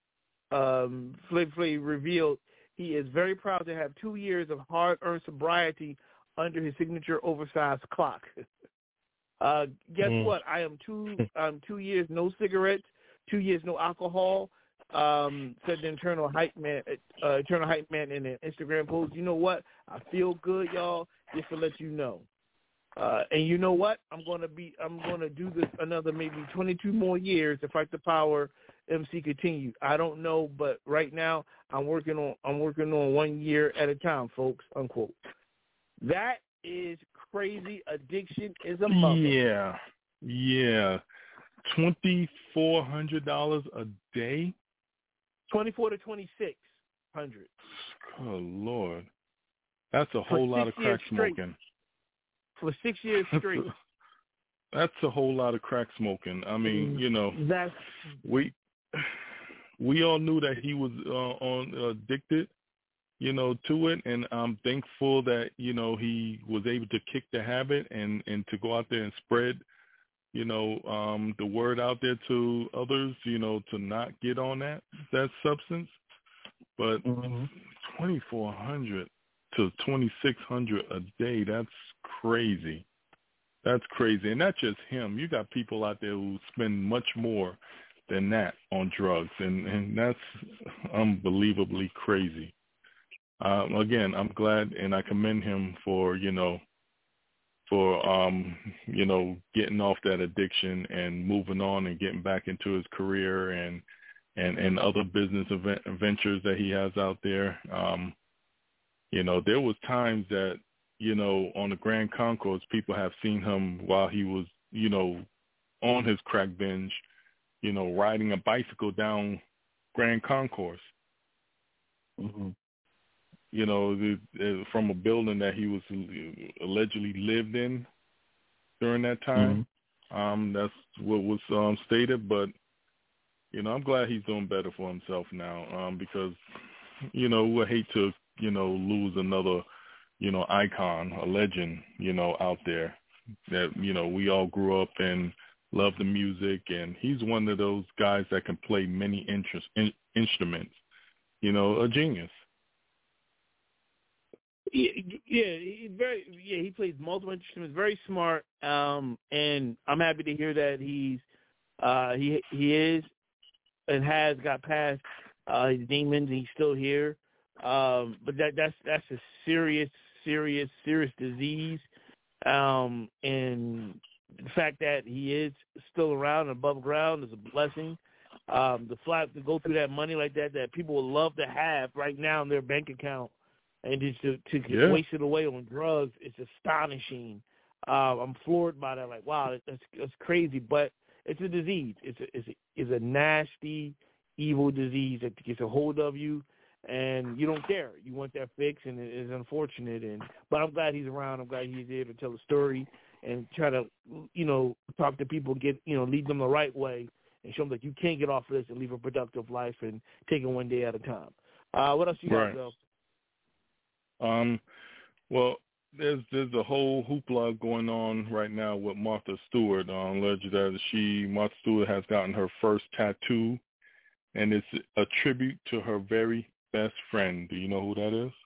Um, Flav Flav revealed he is very proud to have two years of hard-earned sobriety under his signature oversized clock. uh, guess mm. what? I am two um, two years no cigarettes, two years no alcohol. Um, said the internal hype man, uh, internal hype man in an Instagram post. You know what? I feel good, y'all. Just to let you know. Uh, and you know what? I'm gonna be. I'm gonna do this another maybe twenty-two more years to fight the power. M C continue. I don't know, but right now I'm working on. I'm working on one year at a time, folks. Unquote. That is crazy. Addiction is a mother. Yeah, yeah. Twenty four hundred dollars a day. Twenty-four to twenty-six hundred. Oh Lord, that's a whole lot of crack smoking. For six years straight. That's a whole lot of crack smoking. I mean, you know, that's we we all knew that he was uh, on uh, addicted, you know, to it, and I'm thankful that you know he was able to kick the habit and and to go out there and spread, you know, um, the word out there to others, you know, to not get on that that substance. But mm-hmm. twenty-four hundred to twenty-six hundred a day, that's crazy. That's crazy. And not just him. You got people out there who spend much more than that on drugs, and, and that's unbelievably crazy. Um, again, I'm glad and I commend him for, you know, for, um, you know, getting off that addiction and moving on and getting back into his career and, and, and other business event, ventures that he has out there. Um, you know, there was times that, you know, on the Grand Concourse, people have seen him while he was, you know, on his crack binge, you know, riding a bicycle down Grand Concourse. Mm-hmm. You know, the, the, from a building that he was allegedly lived in during that time. Mm-hmm. Um, that's what was um, stated. But, you know, I'm glad he's doing better for himself now um, because, you know, we hate to, you know, lose another, you know, icon, a legend, you know, out there that, you know, we all grew up and loved the music. And he's one of those guys that can play many interest, in, instruments, you know, a genius. Yeah, yeah, he's very. Yeah, he plays multiple instruments. Very smart, um, and I'm happy to hear that he's uh, he he is and has got past uh, his demons. And he's still here, um, but that that's that's a serious serious, serious disease. Um, and the fact that he is still around and above ground is a blessing. Um, the flat to go through that money like that, that people would love to have right now in their bank account, and just to, to yeah. waste it away on drugs, it's astonishing. Uh, I'm floored by that. Like, wow, that's, that's crazy. But it's a disease. It's a, it's a, it's a nasty, evil disease that gets a hold of you, and you don't care. You want that fix, and it is unfortunate. And but I'm glad he's around. I'm glad he's there to tell the story and try to, you know, talk to people, get, you know, lead them the right way, and show them that you can't get off of this and live a productive life and take it one day at a time. Uh, what else you got, right. Bill? Um, well, there's there's a whole hoopla going on right now with Martha Stewart. Um, alleged that she, Martha Stewart, has gotten her first tattoo, and it's a tribute to her very best friend. Do you know who that is?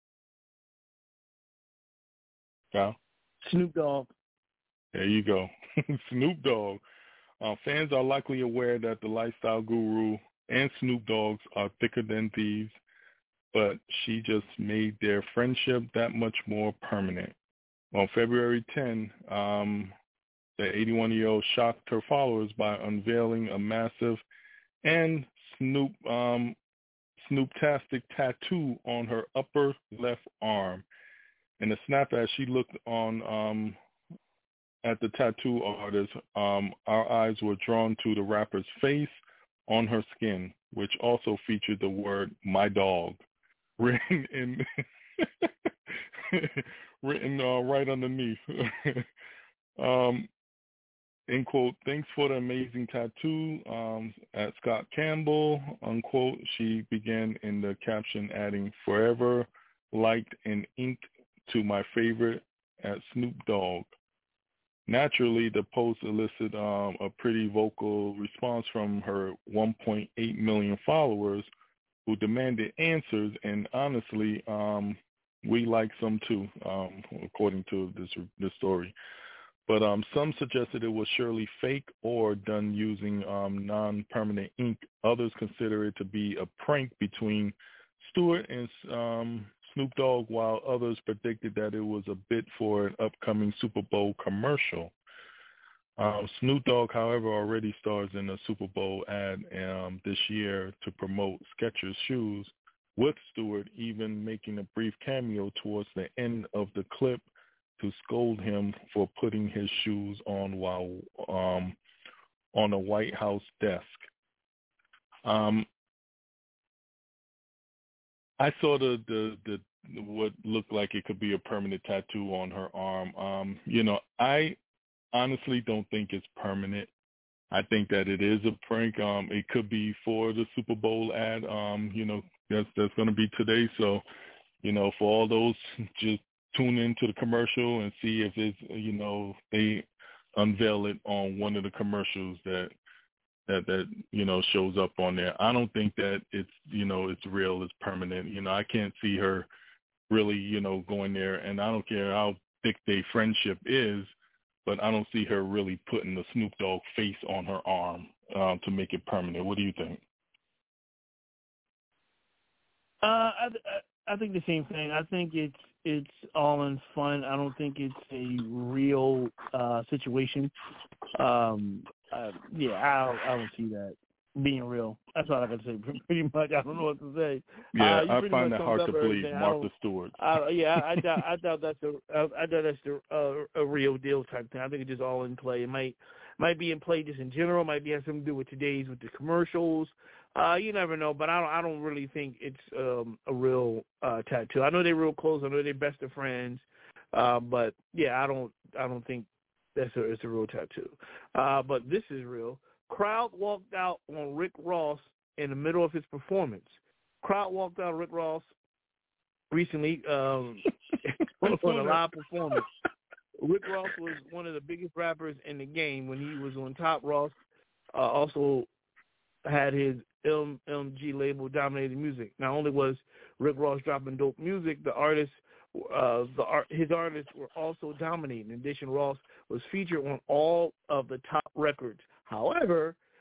Kyle? Snoop Dogg. There you go. Snoop Dogg. Uh, fans are likely aware that the lifestyle guru and Snoop Dogg's are thicker than thieves, but she just made their friendship that much more permanent. On February tenth, um, the eighty-one-year-old shocked her followers by unveiling a massive and Snoop um, Snoop-tastic tattoo on her upper left arm. In a snap as she looked on um, at the tattoo artist, um, our eyes were drawn to the rapper's face on her skin, which also featured the word "my dog" written in written uh, right underneath. um, in quote, "Thanks for the amazing tattoo," um, at Scott Campbell, unquote. She began in the caption, adding, "Forever liked and inked to my favorite," at Snoop Dogg. Naturally, the post elicited um, a pretty vocal response from her one point eight million followers, who demanded answers, and honestly, um, we like some too, um, according to this this story. But um, some suggested it was surely fake or done using um, non-permanent ink. Others consider it to be a prank between Stewart and um, Snoop Dogg, while others predicted that it was a bit for an upcoming Super Bowl commercial. Um, Snoop Dogg, however, already stars in a Super Bowl ad um, this year to promote Skechers shoes, with Stewart even making a brief cameo towards the end of the clip to scold him for putting his shoes on while um, on a White House desk. Um, I saw the, the the what looked like it could be a permanent tattoo on her arm. Um, you know, I honestly don't think it's permanent. I think that it is a prank. Um, it could be for the Super Bowl ad. Um, you know, that's that's going to be today. So, you know, for all those, just tune into the commercial and see if it's, you know, they unveil it on one of the commercials that that that you know shows up on there. I don't think that it's, you know, it's real, it's permanent. You know, I can't see her really, you know, going there, and I don't care how thick their friendship is, but I don't see her really putting the Snoop Dogg face on her arm um, to make it permanent. What do you think? Uh, I, I think the same thing. I think it's it's all in fun. I don't think it's a real uh, situation. Um, uh, yeah, I, I don't see that being real. That's all I can say. Pretty much, I don't know what to say. Yeah, uh, I find that hard to believe. Martha Stewart. Uh, yeah, I, I doubt. I doubt that's a. I doubt that's a, a, a real deal type thing. I think it's just all in play. It might might be in play just in general. Might be have something to do with today's with the commercials. Uh, you never know, but I don't. I don't really think it's um, a real uh, tattoo. I know they're real close. I know they're best of friends, uh, but yeah, I don't. I don't think that's a. It's a real tattoo. Uh, but this is real. Crowd walked out on Rick Ross in the middle of his performance. Crowd walked out on Rick Ross recently um, on a live performance. Rick Ross was one of the biggest rappers in the game when he was on Top. Ross uh, also had his M M G label, Dominating Music. Not only was Rick Ross dropping dope music, the artists, uh, the art, his artists were also dominating. In addition, Ross was featured on all of the top records. However,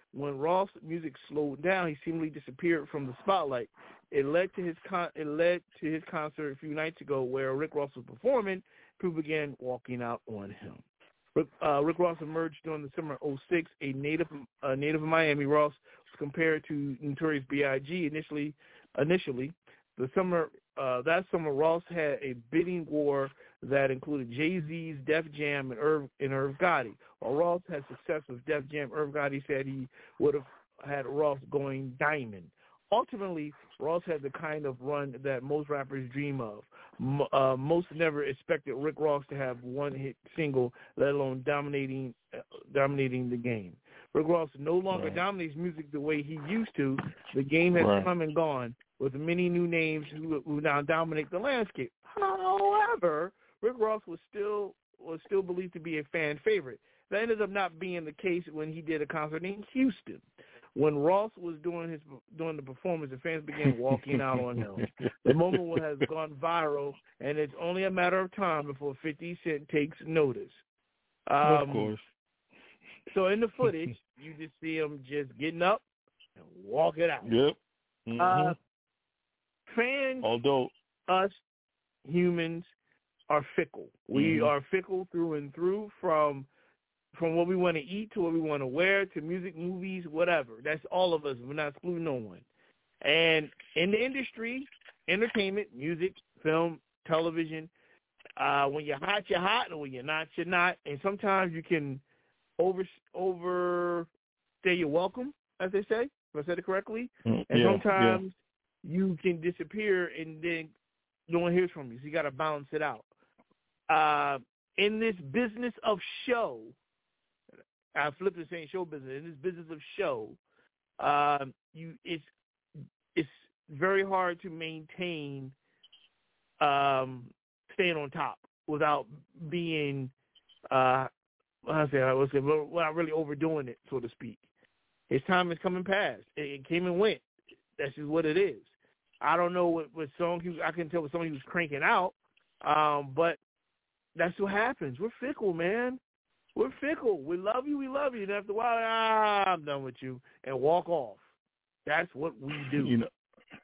When Ross' music slowed down, he seemingly disappeared from the spotlight. It led to his con- it led to his concert a few nights ago, where Rick Ross was performing. People began walking out on him. Rick, uh, Rick Ross emerged during the summer of oh six, a native a native of Miami. Ross was compared to Notorious B I G initially. Initially, the summer uh, that summer, Ross had a bidding war that included Jay-Z's, Def Jam, and Irv and Irv Gotti. While Ross had success with Def Jam, Irv Gotti said he would have had Ross going diamond. Ultimately, Ross had the kind of run that most rappers dream of. M- uh, most never expected Rick Ross to have one hit single, let alone dominating uh, dominating the game. Rick Ross no longer right. dominates music the way he used to. The game has right. come and gone, with many new names who, who now dominate the landscape. However, Rick Ross was still was still believed to be a fan favorite. That ended up not being the case when he did a concert in Houston. When Ross was doing his doing the performance, the fans began walking out on him. The moment has gone viral, and it's only a matter of time before fifty Cent takes notice. Um, of course. So in the footage, you just see him just getting up and walking out. Yep. Mm-hmm. Uh, fans, although us humans are fickle. We mm-hmm. are fickle through and through, from from what we want to eat to what we want to wear to music, movies, whatever. That's all of us. We're not excluding no one. And in the industry, entertainment, music, film, television, uh, when you're hot, you're hot, and when you're not, you're not. And sometimes you can over overstay your welcome, as they say, if I said it correctly. Mm, and yeah, sometimes yeah. you can disappear and then no one hears from you. So you got to balance it out. Uh, in this business of show, I flipped to saying show business. In this business of show, um, you it's it's very hard to maintain um, staying on top without being, uh, I say, I was without really overdoing it, so to speak. His time is coming past. It, it came and went. That's just what it is. I don't know what, what song he was, I couldn't tell what song he was cranking out, um, but that's what happens. We're fickle, man. We're fickle. We love you. We love you. And after a while, ah, I'm done with you, and walk off. That's what we do. You know,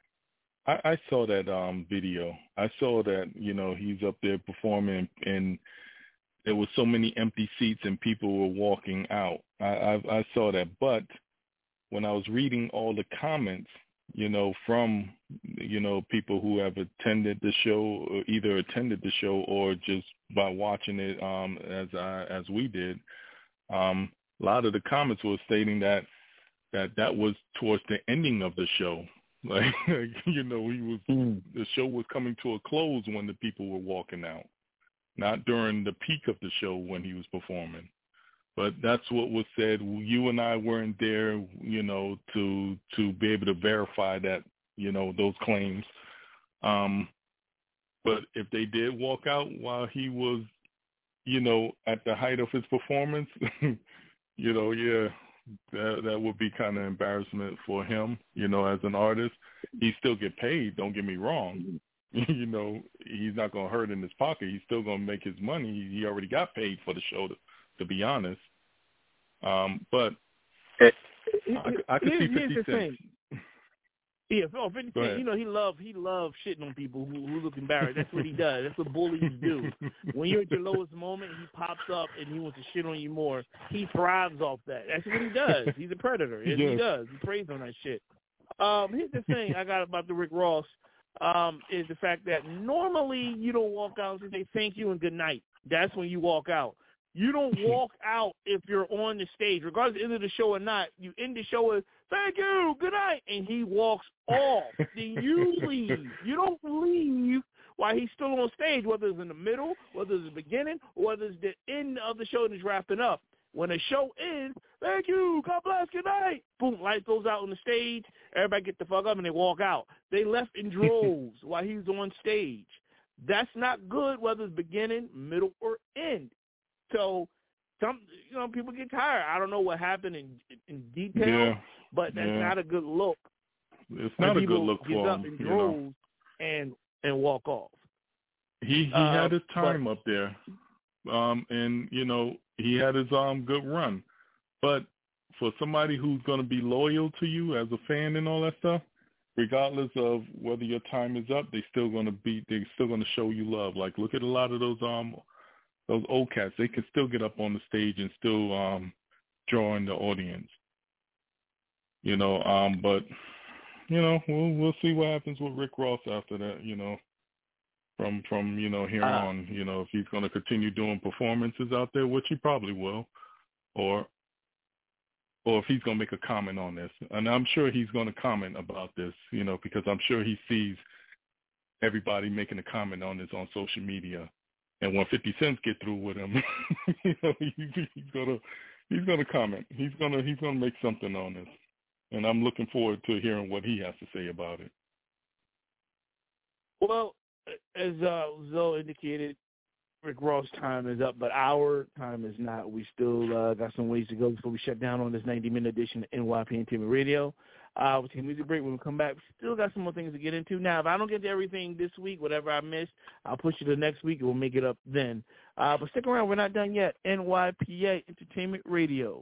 I, I saw that um, video. I saw that, you know, he's up there performing, and there was so many empty seats, and people were walking out. I, I, I saw that. But when I was reading all the comments, you know, from, you know, people who have attended the show, or either attended the show or just by watching it um, as I, as we did, um, a lot of the comments were stating that that that was towards the ending of the show. Like, you know, he was mm. the show was coming to a close when the people were walking out, not during the peak of the show when he was performing. But that's what was said. You and I weren't there, you know, to to be able to verify that, you know, those claims. Um, but if they did walk out while he was, you know, at the height of his performance, you know, yeah, that that would be kind of embarrassment for him, you know, as an artist. He still get paid, don't get me wrong. You know, he's not going to hurt in his pocket. He's still going to make his money. He already got paid for the show, to, to be honest. Um, but it, I, I could see fifty Cent. Yeah, oh, fifty Cent, you know, he love he loves shitting on people who, who look embarrassed. That's what he does. That's what bullies do. When you're at your lowest moment, he pops up and he wants to shit on you more. He thrives off that. That's what he does. He's a predator. Yes, yes. He does. He preys on that shit. Um, here's the thing I got about the Rick Ross um, is the fact that normally you don't walk out and say thank you and good night. That's when you walk out. You don't walk out if you're on the stage, regardless of the end of the show or not. You end the show with thank you, good night, and he walks off. Then you leave. You don't leave while he's still on stage, whether it's in the middle, whether it's the beginning, or whether it's the end of the show and he's wrapping up. When the show ends, thank you, God bless, good night. Boom, light goes out on the stage. Everybody get the fuck up and they walk out. They left in droves while he was on stage. That's not good, whether it's beginning, middle, or end. So, some you know people get tired. I don't know what happened in in detail, yeah, but that's yeah. not a good look. It's not a good look for up him. in You droves know. and and walk off. He he uh, had his time but, up there, um, and you know he had his um good run, but for somebody who's going to be loyal to you as a fan and all that stuff, regardless of whether your time is up, they still going to be, they're still going to show you love. Like, look at a lot of those um those old cats. They can still get up on the stage and still um draw in the audience. You know, um, but you know, we'll we'll see what happens with Rick Ross after that. You know, from from you know here uh, on. You know, if he's going to continue doing performances out there, which he probably will, or. or if he's going to make a comment on this. And I'm sure he's going to comment about this, you know, because I'm sure he sees everybody making a comment on this on social media. And when fifty Cent get through with him, you know, he, he's going to he's going to comment. He's going to he's going to make something on this. And I'm looking forward to hearing what he has to say about it. Well, as uh, Zoe indicated, Rick Ross' time is up, but our time is not. We still uh, got some ways to go before we shut down on this ninety-minute edition of N Y P Entertainment Radio. Uh, we'll take a music break. When we come back, we still got some more things to get into. Now, if I don't get to everything this week, whatever I missed, I'll push it to next week and we'll make it up then. Uh, but stick around. We're not done yet. N Y P A Entertainment Radio.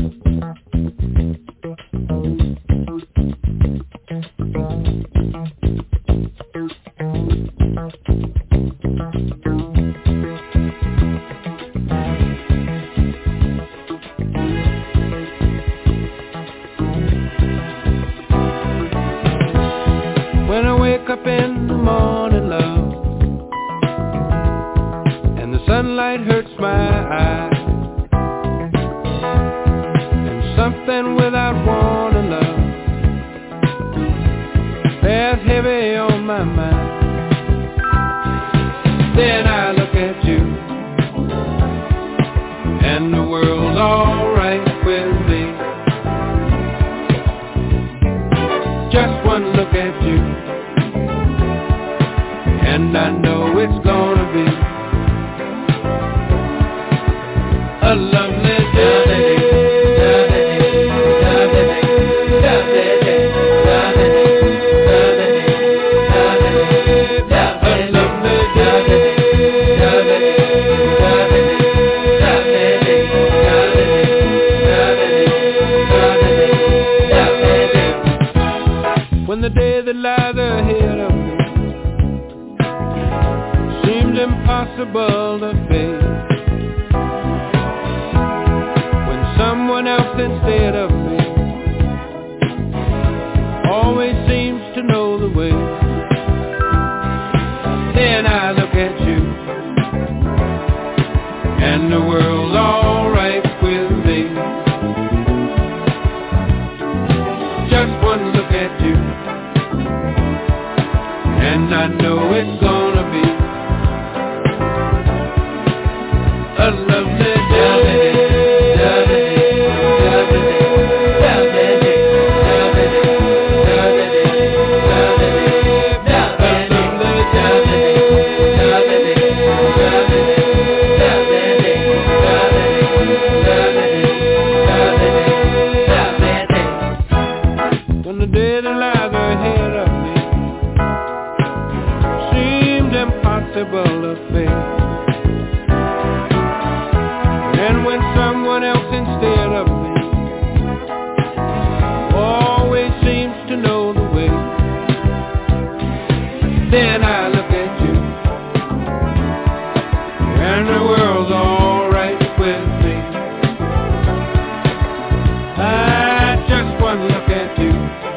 When I wake up in the morning, love, and the sunlight hurts my eyes, and something without warning, love, bears heavy on my mind. Then I look at you, and the world's alright with me. Just one look at you, and I know it's gonna be a lovely day. When the day that lies ahead of me seems impossible to face, when someone else instead of me always seems to know the way, then I look at you, and the world's alright with me. Just one look at you, and I know it's gonna be a lovely day. When the day that lies ahead of me seemed impossible to face, and when someone else instead of me always seems to know the way, then I look at you, and the world's alright with me. I just one look at you,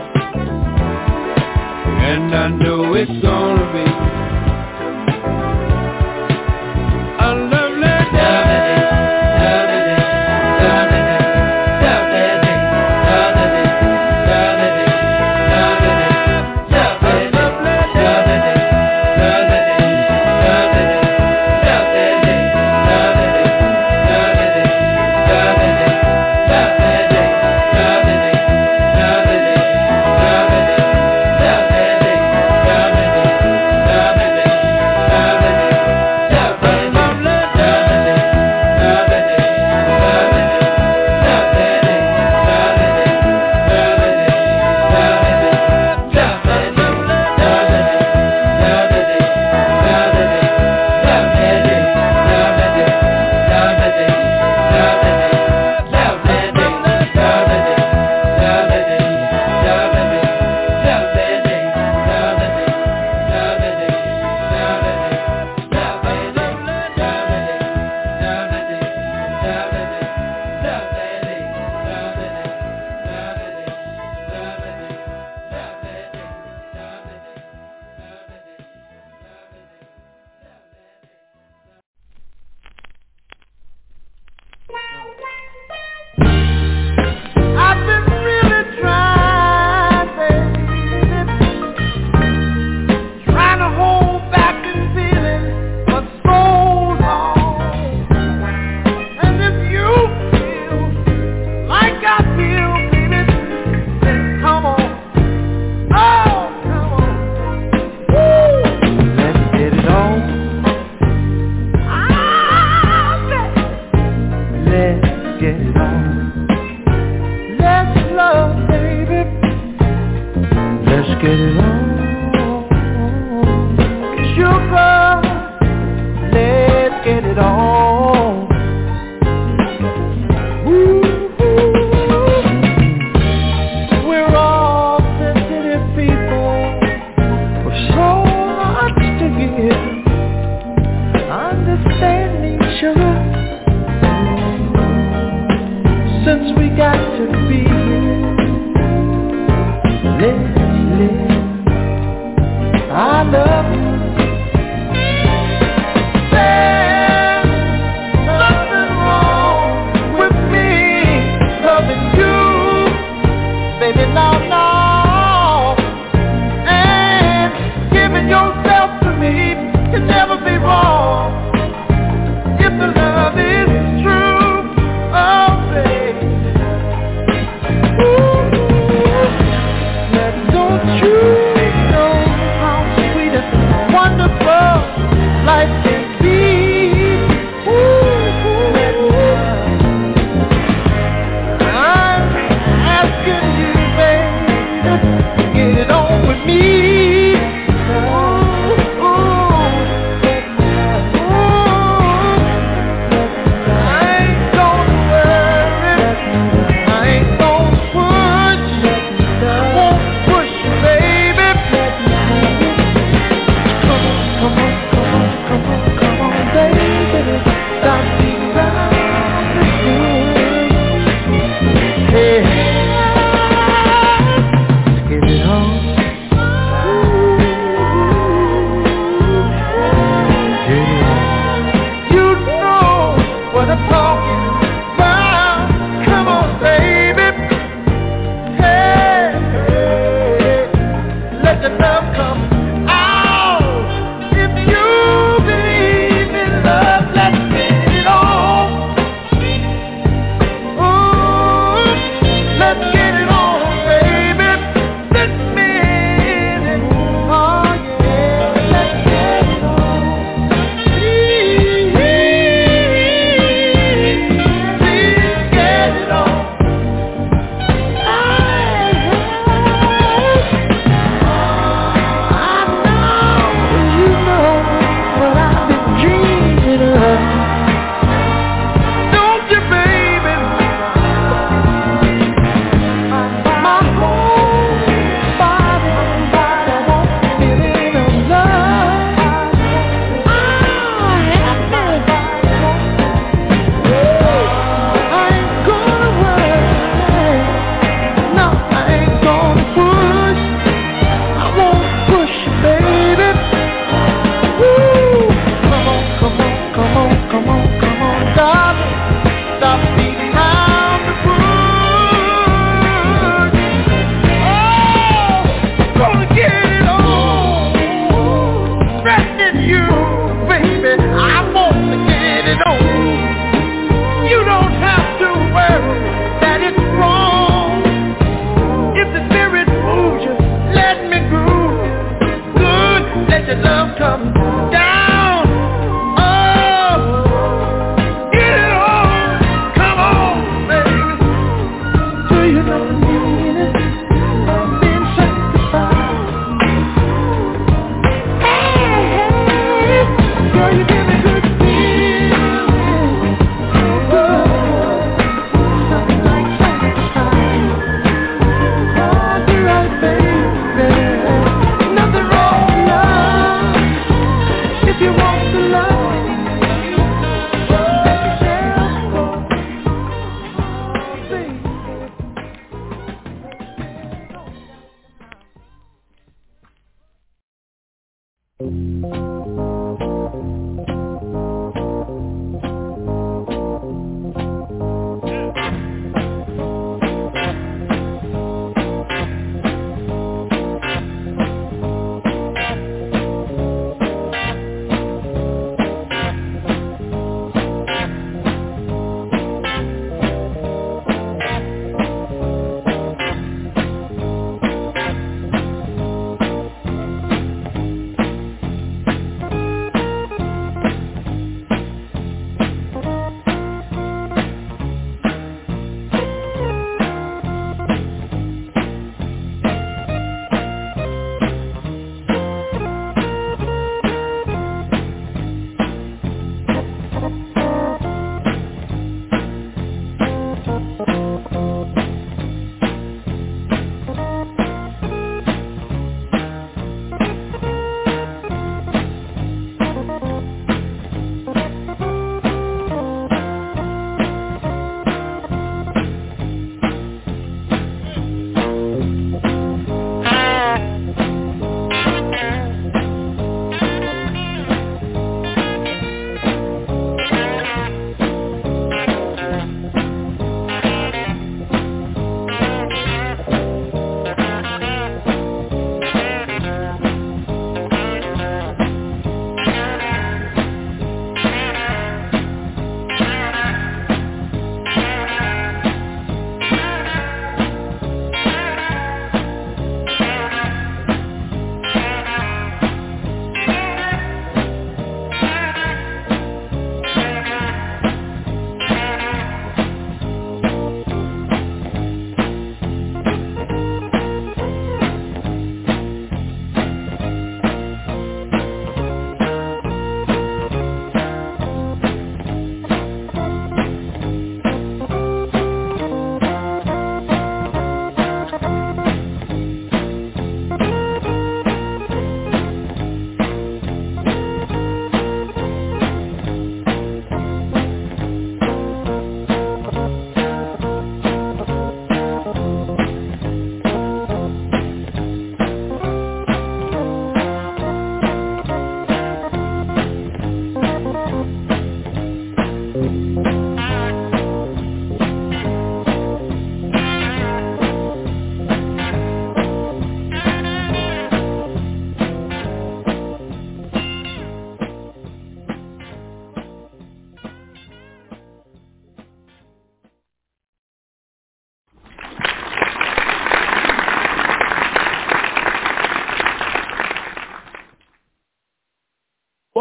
and I know it's gonna be a lovely day.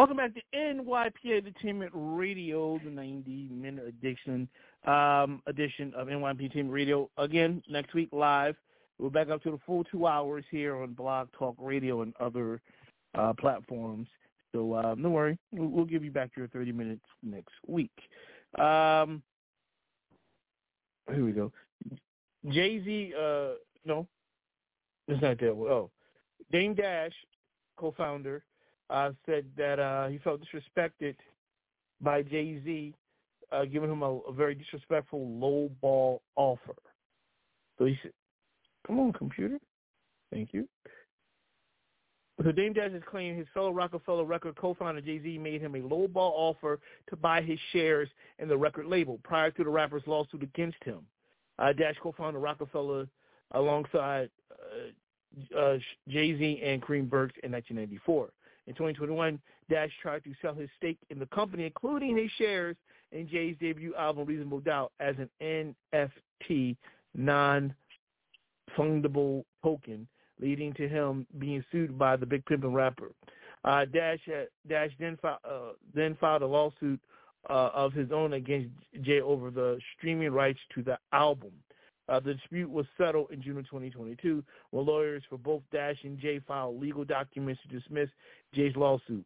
Welcome back to N Y P A Entertainment Radio, the ninety-minute edition um, edition of N Y P A Entertainment Radio. Again, next week live. We're back up to the full two hours here on Blog Talk Radio and other uh, platforms. So um, don't worry, we'll, we'll give you back your thirty minutes next week. Um, here we go. Jay-Z, uh, no, it's not that. Oh, Dame Dash, co-founder, uh, said that uh, he felt disrespected by Jay-Z, uh, giving him a, a very disrespectful low-ball offer. So he said, come on, computer. Thank you. So Dame Dash has claimed his fellow Rockefeller record co-founder Jay-Z made him a low-ball offer to buy his shares in the record label prior to the rapper's lawsuit against him. Uh, Dash co-founded Rockefeller alongside uh, uh, Jay-Z and Kareem Burks in nineteen ninety-four. In twenty twenty-one, Dash tried to sell his stake in the company, including his shares in Jay's debut album Reasonable Doubt, as an N F T, non-fungible token, leading to him being sued by the Big Pimpin' rapper. Uh, Dash had, Dash then, fi- uh, then filed a lawsuit uh, of his own against Jay over the streaming rights to the album. Uh, the dispute was settled in June of twenty twenty-two, when lawyers for both Dash and Jay filed legal documents to dismiss Jay's lawsuit.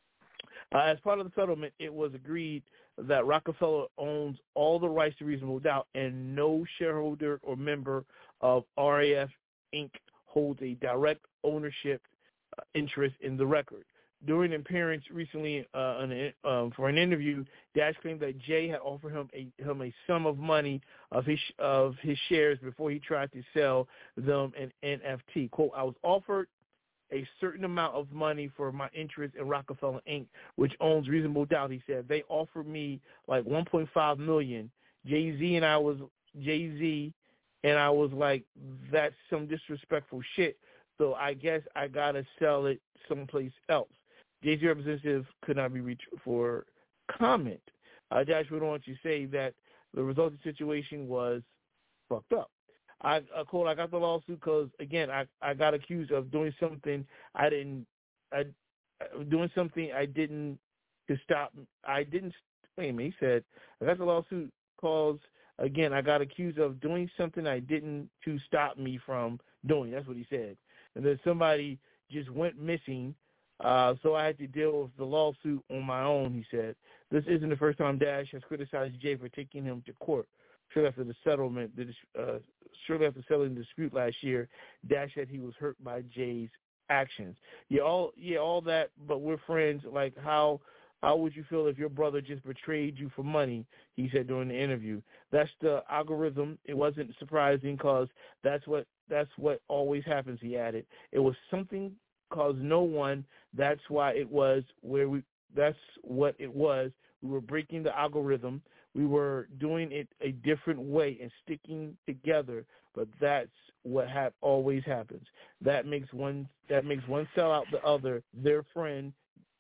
Uh, as part of the settlement, it was agreed that Rockefeller owns all the rights to Reasonable Doubt, and no shareholder or member of R A F Incorporated holds a direct ownership uh, interest in the record. During an appearance recently uh, an, um, for an interview, Dash claimed that Jay had offered him a, him a sum of money of his of his shares before he tried to sell them in N F T. Quote, I was offered a certain amount of money for my interest in Rockefeller Incorporated, which owns Reasonable Doubt, he said. They offered me like one point five million dollars. Jay-Z and I was Jay-Z and I was like, that's some disrespectful shit, so I guess I got to sell it someplace else. Jay-Z representative could not be reached for comment. Uh, Dash went on to say that the resulting situation was fucked up. I uh, quote, I got the lawsuit because, again, I, I got accused of doing something I didn't, I, doing something I didn't to stop, I didn't, wait a minute, he said, I got the lawsuit because, again, I got accused of doing something I didn't to stop me from doing. That's what he said. And then somebody just went missing, uh, so I had to deal with the lawsuit on my own, he said. This isn't the first time Dash has criticized Jay for taking him to court. Shortly after the settlement, the, uh, shortly after settling the dispute last year, Dash said he was hurt by Jay's actions. Yeah, all yeah, all that, but we're friends. Like, how how would you feel if your brother just betrayed you for money? He said during the interview. That's the algorithm. It wasn't surprising because that's what that's what always happens. He added, it was something caused no one. That's why it was where we. That's what it was. We were breaking the algorithm. We were doing it a different way and sticking together, but that's what ha- always happens. That makes one that makes one sell out the other, their friend,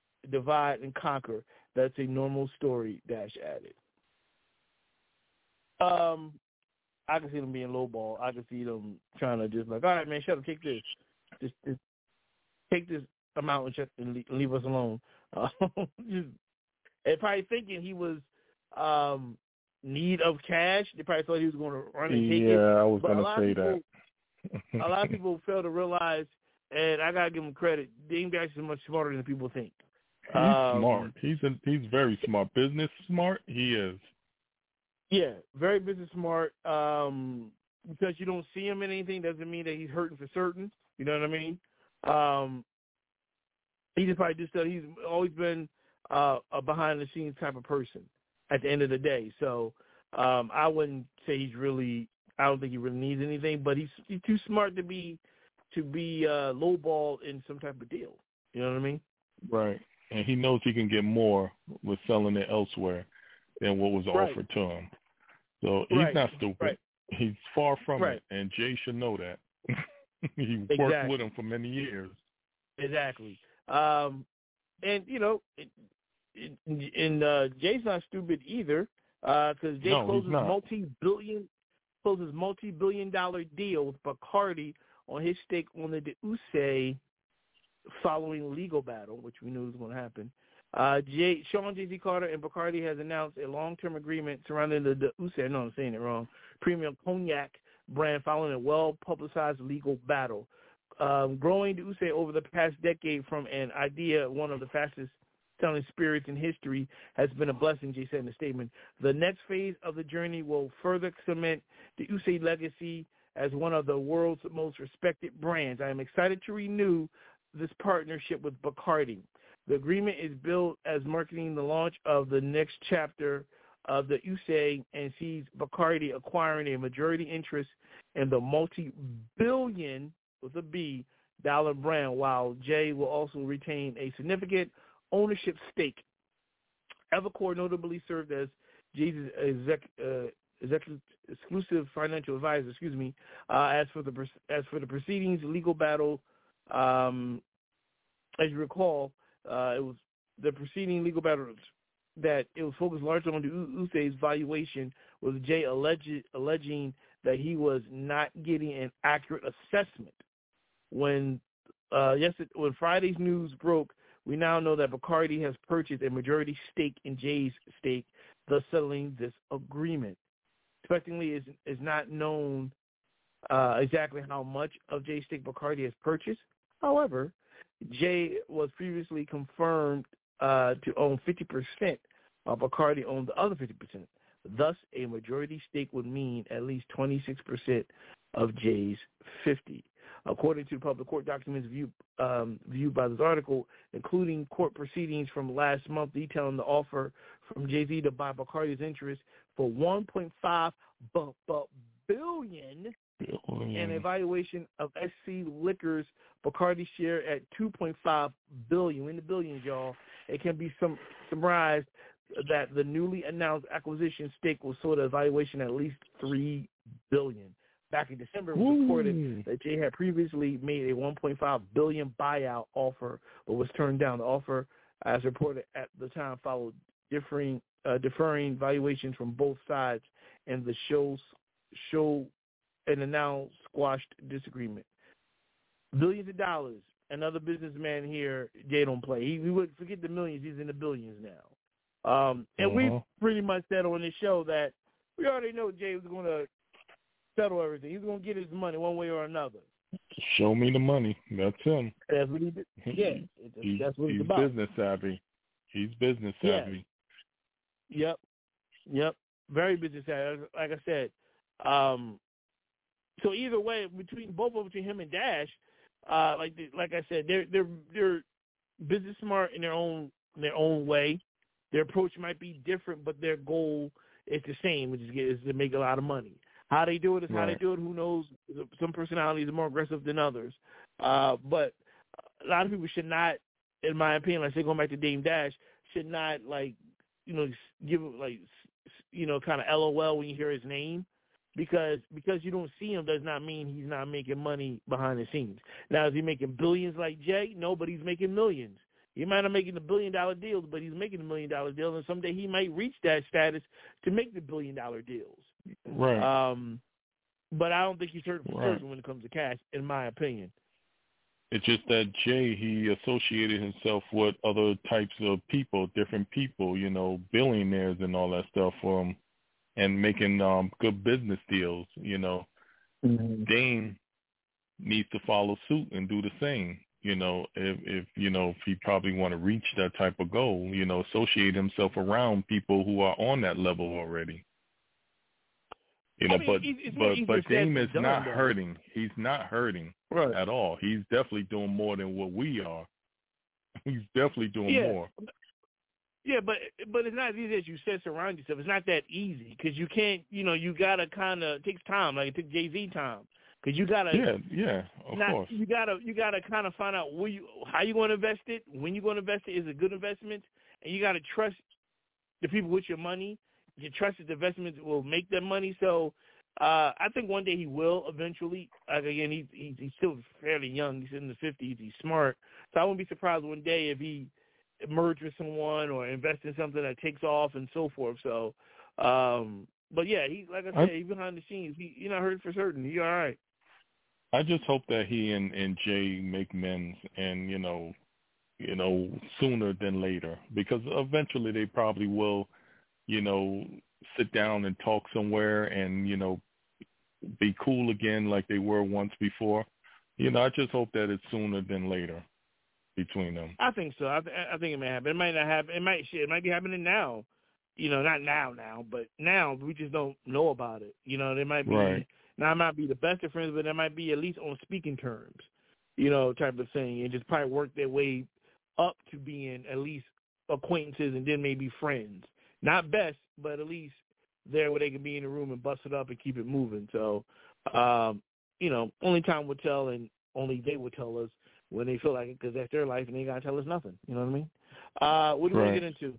divide and conquer. That's a normal story, Dash added. Um, I can see them being lowball. I can see them trying to just like, all right, man, shut up, take this. Just, just take this amount and, shut, and leave, leave us alone. Uh, just, and probably thinking he was um, need of cash. They probably thought he was going to run and take yeah, it. Yeah, I was going to say people, that. A lot of people fail to realize, and I got to give him credit, Dame Dash is much smarter than people think. He's um, smart. He's a, he's very smart. Business smart, he is. Yeah, very business smart. Um, because you don't see him in anything doesn't mean that he's hurting for certain. You know what I mean? Um, he just probably just he's always been uh, a behind-the-scenes type of person at the end of the day. So um, I wouldn't say he's really – I don't think he really needs anything, but he's, he's too smart to be to be uh, lowball in some type of deal. You know what I mean? Right. And he knows he can get more with selling it elsewhere than what was right. offered to him. So he's right. not stupid. Right. He's far from right. it, and Jay should know that. he exactly. worked with him for many years. Exactly. Um, and, you know, and uh, Jay's not stupid either because uh, Jay no, closes multi-billion closes multi-billion dollar deal with Bacardi on his stake on the D'Ussé following legal battle, which we knew was going to happen. Uh, Jay, Sean J C Carter and Bacardi has announced a long-term agreement surrounding the, the Usse, no, I'm saying it wrong, premium cognac brand following a well-publicized legal battle. Um, growing the Usse over the past decade from an idea, one of the fastest-selling spirits in history, has been a blessing, Jay said in a statement. The next phase of the journey will further cement the Usse legacy as one of the world's most respected brands. I am excited to renew this partnership with Bacardi. The agreement is built as marketing the launch of the next chapter of the Usse and sees Bacardi acquiring a majority interest in the multi-billion, with a B, dollar brand, while Jay will also retain a significant ownership stake. Evercore notably served as Jay's exec, uh, executive exclusive financial advisor. Excuse me. Uh, as for the as for the proceedings, legal battle, um, as you recall. Uh, it was the preceding legal battle that it was focused largely on the Usse's valuation, with Jay alleged, alleging that he was not getting an accurate assessment. When uh, yesterday, when Friday's news broke, we now know that Bacardi has purchased a majority stake in Jay's stake, thus settling this agreement. Expectingly, is is not known uh, exactly how much of Jay's stake Bacardi has purchased. However, Jay was previously confirmed uh, to own fifty percent, while Bacardi owned the other fifty percent. Thus, a majority stake would mean at least twenty-six percent of Jay's fifty. According to public court documents viewed, um, viewed by this article, including court proceedings from last month detailing the offer from Jay-Z to buy Bacardi's interest for one point five billion dollars and a valuation of S C Liquors Bacardi share at two point five billion dollars, in the billions, y'all. It can be some surprised that the newly announced acquisition stake was sold at a valuation at least three billion dollars. Back in December, it was Ooh. reported that Jay had previously made a one point five billion dollars buyout offer, but was turned down. The offer, as reported at the time, followed differing, uh, differing valuations from both sides, and the show's show and the now squashed disagreement. Billions of dollars. Another businessman here, Jay don't play. He, he would forget the millions. He's in the billions now. Um, and uh-huh. we pretty much said on this show that we already know Jay was going to settle everything. He's going to get his money one way or another. Show me the money. That's him. That's what he did. Yeah, he, that's what he's it's about. He's business savvy. He's business savvy. Yeah. Yep. Yep. Very business savvy. Like I said. Um, so either way, between both of them, between him and Dash, uh, like the, like I said, they're they're they're business smart in their own in their own way. Their approach might be different, but their goal is the same, which is, is to make a lot of money. How they do it is right. How they do it. Who knows? Some personalities are more aggressive than others. Uh, but a lot of people should not, in my opinion, like say going back to Dame Dash, should not like, you know, give like, you know, kind of L O L when you hear his name, because because you don't see him does not mean he's not making money behind the scenes. Now, is he making billions like Jay? No, but he's making millions. He might not making the billion dollar deals, but he's making the million dollar deals, and someday he might reach that status to make the billion dollar deals. Right. Um, but I don't think he's hurting for right. certain when it comes to cash, in my opinion. It's just that Jay, he associated himself with other types of people, different people, you know, billionaires and all that stuff for him, and making um, good business deals, you know. Mm-hmm. Dame needs to follow suit and do the same. You know, if, if you know, if he probably want to reach that type of goal, you know, associate himself around people who are on that level already. You know, I mean, but it's, it's but but Dame is done, not though. hurting. He's not hurting right. at all. He's definitely doing more than what we are. He's definitely doing yeah. more. Yeah, but but it's not as easy as you said. Surround yourself. It's not that easy because you can't. You know, you gotta kind of it takes time. Like it took Jay-Z time. Because you gotta, yeah, yeah, of not, course. You gotta, you gotta kind of find out where you, how you going to invest it, when you going to invest it, is it good investment, and you gotta trust the people with your money. You trust that the investments will make them money. So, uh, I think one day he will eventually. Like again, he's he's, he's still fairly young. He's in the fifties. He's smart. So I wouldn't be surprised one day if he merge with someone or invest in something that takes off and so forth. So, um, but yeah, he like I said, I, he's behind the scenes. He, you're not hurt for certain. He's all right. I just hope that he and, and Jay make amends and, you know, you know, sooner than later, because eventually they probably will, you know, sit down and talk somewhere and, you know, be cool again like they were once before. You know, I just hope that it's sooner than later between them. I think so. I, th- I think it may happen. It might not happen. It might shit. It might be happening now. You know, not now, now, but now we just don't know about it. You know, they might be right. now. It might be the best of friends, but they might be at least on speaking terms. You know, type of thing, and just probably work their way up to being at least acquaintances, and then maybe friends. Not best, but at least there where they can be in the room and bust it up and keep it moving. So, um, you know, only time will tell, and only they will tell us when they feel like it, because that's their life, and they gotta tell us nothing. You know what I mean? Uh, what do you right. want to get into?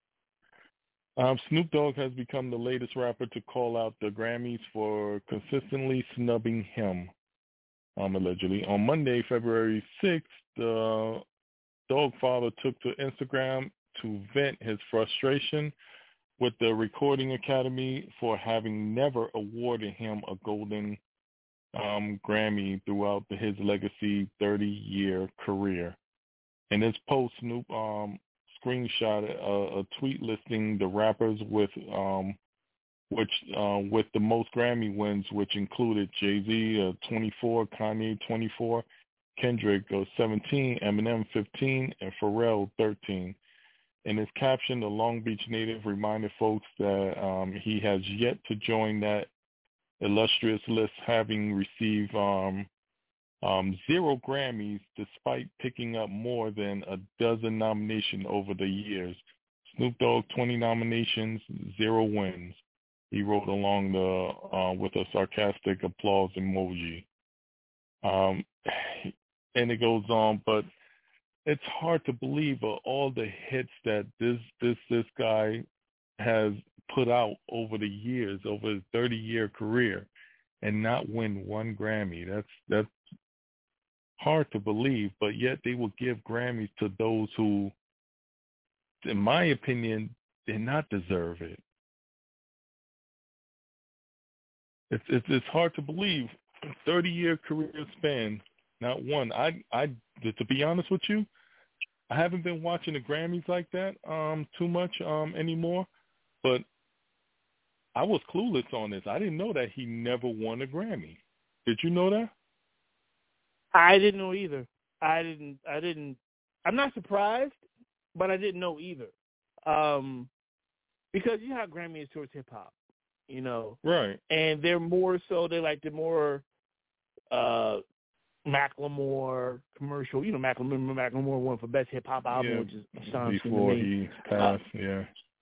Um, Snoop Dogg has become the latest rapper to call out the Grammys for consistently snubbing him, um, allegedly. On Monday, February sixth, the Dogg father took to Instagram to vent his frustration with the Recording Academy for having never awarded him a golden um, Grammy throughout the, his legacy thirty-year career. In his post, Snoop um, screenshotted a, a tweet listing the rappers with um, which uh, with the most Grammy wins, which included Jay-Z uh, twenty-four, Kanye twenty-four, Kendrick uh, seventeen, Eminem fifteen, and Pharrell thirteen. In his caption, the Long Beach native reminded folks that um, he has yet to join that illustrious list, having received um, um, zero Grammys despite picking up more than a dozen nominations over the years. Snoop Dogg, twenty nominations, zero wins. He wrote along the uh, with a sarcastic applause emoji. Um, and it goes on, but it's hard to believe uh, all the hits that this this this guy has put out over the years, over his thirty-year career, and not win one Grammy. That's that's hard to believe, but yet they will give Grammys to those who, in my opinion, did not deserve it. It's it's, it's hard to believe. thirty-year career span, not one. I I to be honest with you, I haven't been watching the Grammys like that um, too much um, anymore, but I was clueless on this. I didn't know that he never won a Grammy. Did you know that? I didn't know either. I didn't. I didn't. I'm not surprised, but I didn't know either. Um, because you know how Grammy is towards hip hop, you know, right? And they're more so. They like the more uh, Macklemore commercial. You know, Macklemore, Macklemore won for best hip hop album, Yeah, which is astonishing before to me. he passed. Uh, yeah.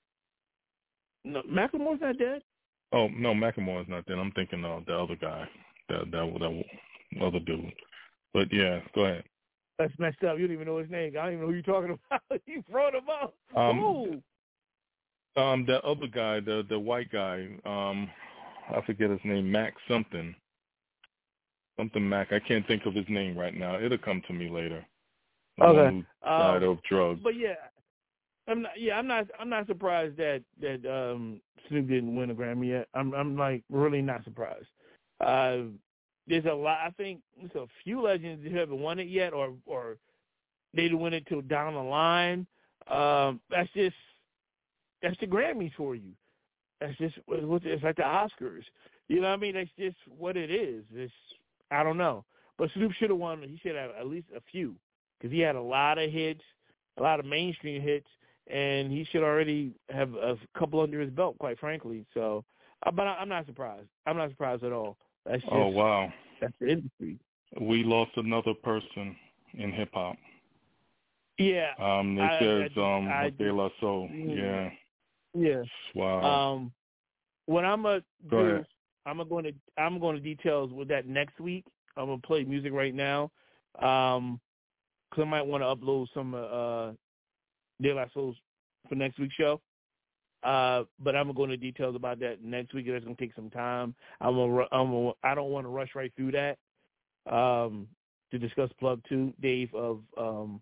No, Macklemore's not dead. Oh no, Macklemore's not dead. I'm thinking of the other guy, that that that other dude. But yeah, go ahead. That's messed up. You don't even know his name. I don't even know who you're talking about. You brought him up. Um, Ooh. um, the other guy, the the white guy, um, I forget his name, Mac something, something Mac. I can't think of his name right now. It'll come to me later. The Okay. one who died um, of drugs. But yeah, I'm not. Yeah, I'm not. I'm not surprised that that um, Snoop didn't win a Grammy yet. I'm. I'm like really not surprised. Uh, there's a lot. I think there's a few legends who haven't won it yet, or or they didn't win it till down the line. Um, that's just that's the Grammys for you. That's just it's like the Oscars. You know what I mean? That's just what it is. It's I don't know. But Snoop should have won. He should have at least a few because he had a lot of hits, a lot of mainstream hits, and he should already have a couple under his belt, quite frankly. So, uh, but I, I'm not surprised. I'm not surprised at all. That's just, oh wow, that's the industry. We lost another person in hip hop. Yeah. Um, I, it says I, um, I, De La Soul. mm, Yeah. Yeah. Wow. Um, what I'm gonna Go do, ahead. I'm gonna go into I'm going to details with that next week. I'm gonna play music right now, um, because I might want to upload some uh, De La Souls for next week's show. Uh, but I'm gonna go into details about that next week. That's gonna take some time. I'm gonna, I'm gonna, I don't want to rush right through that. Um, to discuss Plug Two, Dave of um,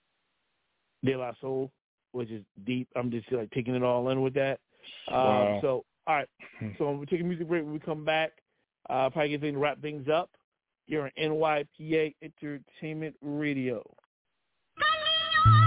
De La Soul, which is deep. I'm just like taking it all in with that. Um, Wow. So, all right. So we're taking a music break. When we come back, uh, probably get things to wrap things up. You're on N Y P A Entertainment Radio.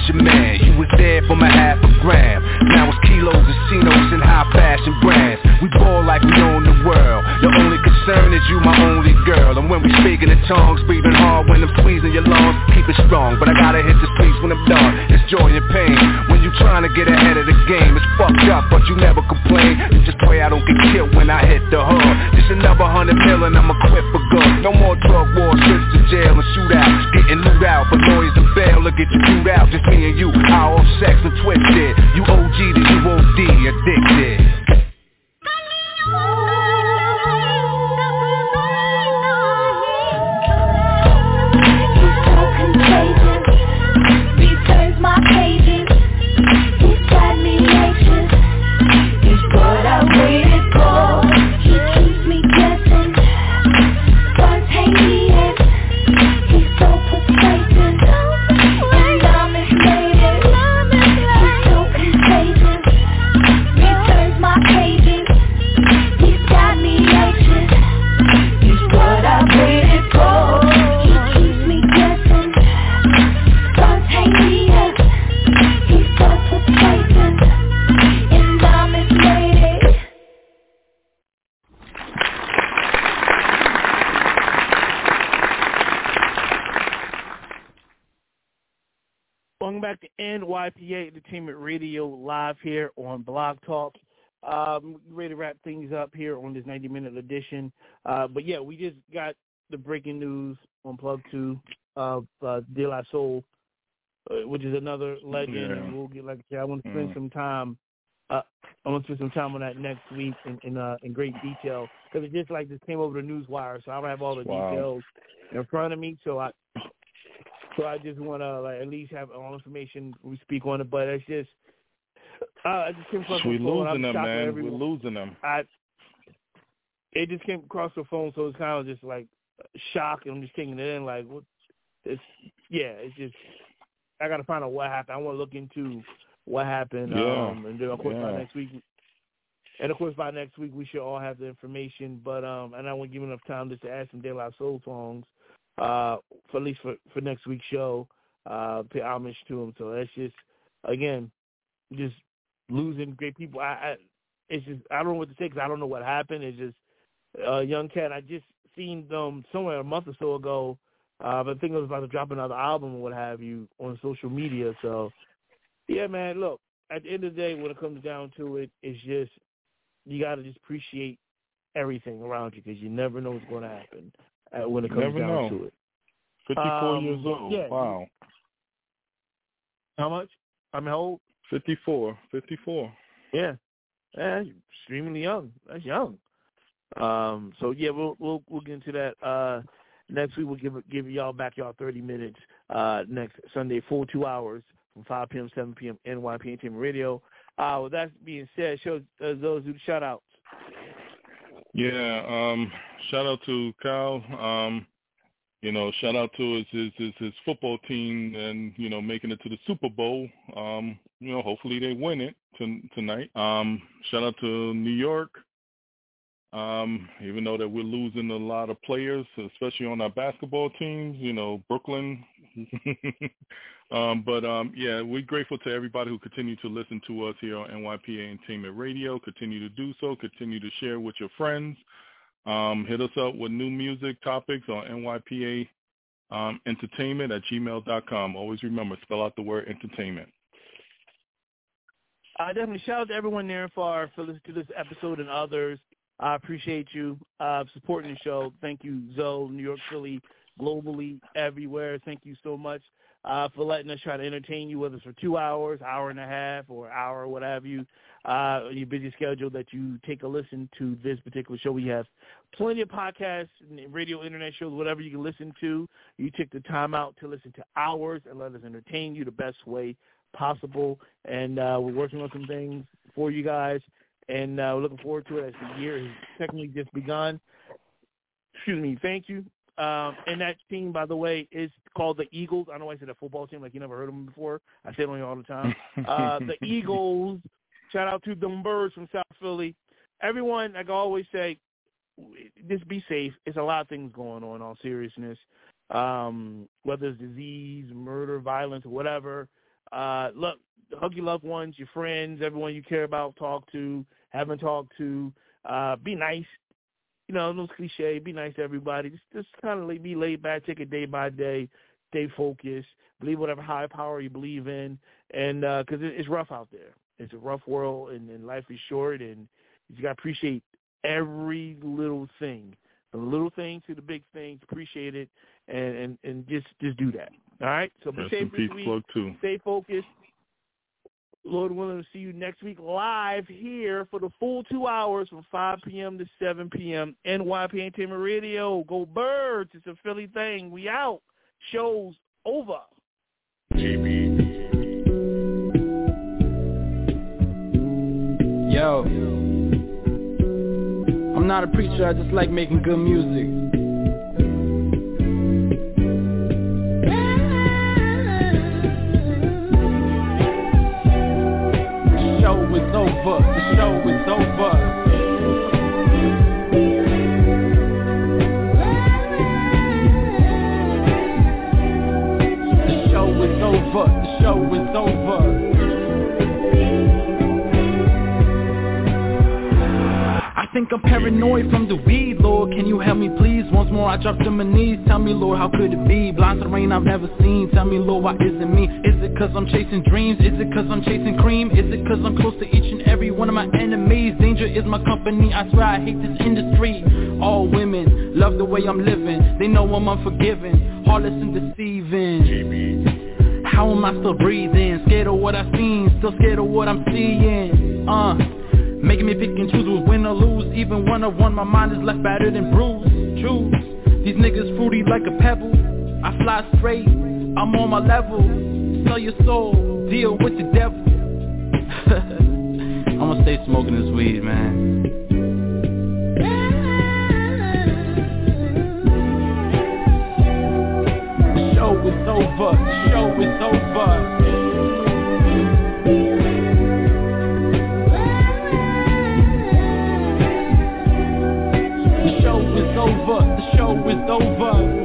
that's your man. You was there for my half a gram. Now it's kilos, casinos, and high fashion brands. We ball like we own the world. The only concern is you my only girl. And when we speaking in tongues, breathing hard when I'm squeezing your lungs, keep it strong, but I gotta hit the streets when I'm done. It's joy and pain. When you trying to get ahead of the game, it's fucked up, but you never complain. You just pray I don't get killed when I hit the hood. Just another hundred million, I'm equipped for good. No more drug wars, trips to jail and shootouts. Getting loot out, but lawyers and bail will get you chewed out. Just me and you, our old sex and twisted. You O G to you O D, addicted. N Y P A Entertainment Radio live here on Blog Talk. Um, ready to wrap things up here on this ninety-minute edition. Uh, but, yeah, we just got the breaking news on Plug two of uh, De La Soul, uh, which is another legend. Yeah. And we'll get, like I said, I want to spend mm. some time uh, I want to spend some time on that next week in, in, uh, in great detail, because it just like this came over the news wire, so I don't have all the wow. details in front of me. So I So I just want to like at least have all information we speak on it, but it's just uh, I just came across We're the phone. losing them, man. We're everyone. losing them. I it just came across the phone, so it's kind of just like shock, and I'm just taking it in like what it's yeah. It's just I got to find out what happened. I want to look into what happened, yeah. um, and then of course yeah. by next week. And of course, by next week we should all have the information. But um, and I won't give enough time just to add some De La Soul songs. Uh, for at least for, for next week's show, uh, pay homage to him. So that's just, again, just losing great people. I, I it's just I don't know what to say because I don't know what happened. It's just a uh, young cat. I just seen them somewhere a month or so ago. Uh, but I think it was about to drop another album or what have you on social media. So yeah, man. Look, at the end of the day, when it comes down to it, it's just you got to just appreciate everything around you because you never know what's going to happen. Uh, when it comes Never down know. to it. fifty-four um, years old. Yeah. Wow. How much? I mean, how old? fifty-four. fifty-four. Yeah. Yeah, extremely young. That's young. Um, so, yeah, we'll we'll we'll get into that. Uh, next week, we'll give give y'all back y'all thirty minutes uh, next Sunday, full two hours from five p.m. seven p.m. N Y P A Entertainment Radio. Uh, with that being said, show uh, those who shout-outs. Yeah, um, shout out to Kyle. Um, you know, shout out to his, his his his football team and you know making it to the Super Bowl. Um, you know, hopefully they win it to, tonight. Um, shout out to New York. Um, even though that we're losing a lot of players, especially on our basketball teams. You know, Brooklyn. um, but um, yeah, we're grateful to everybody who continue to listen to us here on N Y P A Entertainment Radio. Continue to do so. Continue to share with your friends. Um, hit us up with new music topics on N Y P A um, entertainment at gmail dot com. Always remember, spell out the word entertainment. Uh, definitely shout out to everyone there for, for listening to this episode and others. I appreciate you uh, supporting the show. Thank you, Zoe, New York, Philly, globally, everywhere. Thank you so much uh, for letting us try to entertain you, whether it's for two hours, hour and a half, or hour, what have you, uh, your busy schedule, that you take a listen to this particular show. We have plenty of podcasts, radio, internet shows, whatever you can listen to. You take the time out to listen to ours and let us entertain you the best way possible. And uh, we're working on some things for you guys. And uh, we're looking forward to it as the year has technically just begun. Excuse me. Thank you. Um, and that team, by the way, is called the Eagles. I know I said a football team like you never heard of them before. I say it on you all the time. Uh, the Eagles. Shout out to them birds from South Philly. Everyone, like I always say, just be safe. It's a lot of things going on, in all seriousness. Um, whether it's disease, murder, violence, or whatever. Uh, look, hug your loved ones, your friends, everyone you care about, talk to, haven't talked to. Uh, be nice. You know, those cliche. Be nice to everybody. Just, just kind of be laid back. Take it day by day. Stay focused. Believe whatever high power you believe in, and because uh, it, it's rough out there. It's a rough world, and, and life is short, and you got to appreciate every little thing, from the little things to the big things. Appreciate it, and, and, and just just do that. All right. So be safe this week. Too. Stay focused. Lord willing, to see you next week live here for the full two hours from five p.m. to seven p.m. N Y P Entertainment Radio. Go Birds! It's a Philly thing. We out. Show's over. G B. Yo, I'm not a preacher, I just like making good music. The show is over, the show is over. The show is over, the show is over. I think I'm paranoid from the weed, Lord, can you help me please? Once more I drop to my knees, tell me, Lord, how could it be? Blind to the rain I've never seen, tell me, Lord, why is it me? Is it cause I'm chasing dreams? Is it cause I'm chasing cream? Is it cause I'm close to each and every one of my enemies? Danger is my company, I swear I hate this industry. All women love the way I'm living, they know I'm unforgiving, heartless and deceiving. How am I still breathing? Scared of what I've seen, still scared of what I'm seeing. Uh Making me pick and choose who's win or lose. Even one on one, my mind is left battered and bruised. Choose, these niggas fruity like a pebble. I fly straight, I'm on my level. Sell your soul, deal with the devil. I'ma stay smoking this weed, man. The show is over, the show is over. Over, the show is over.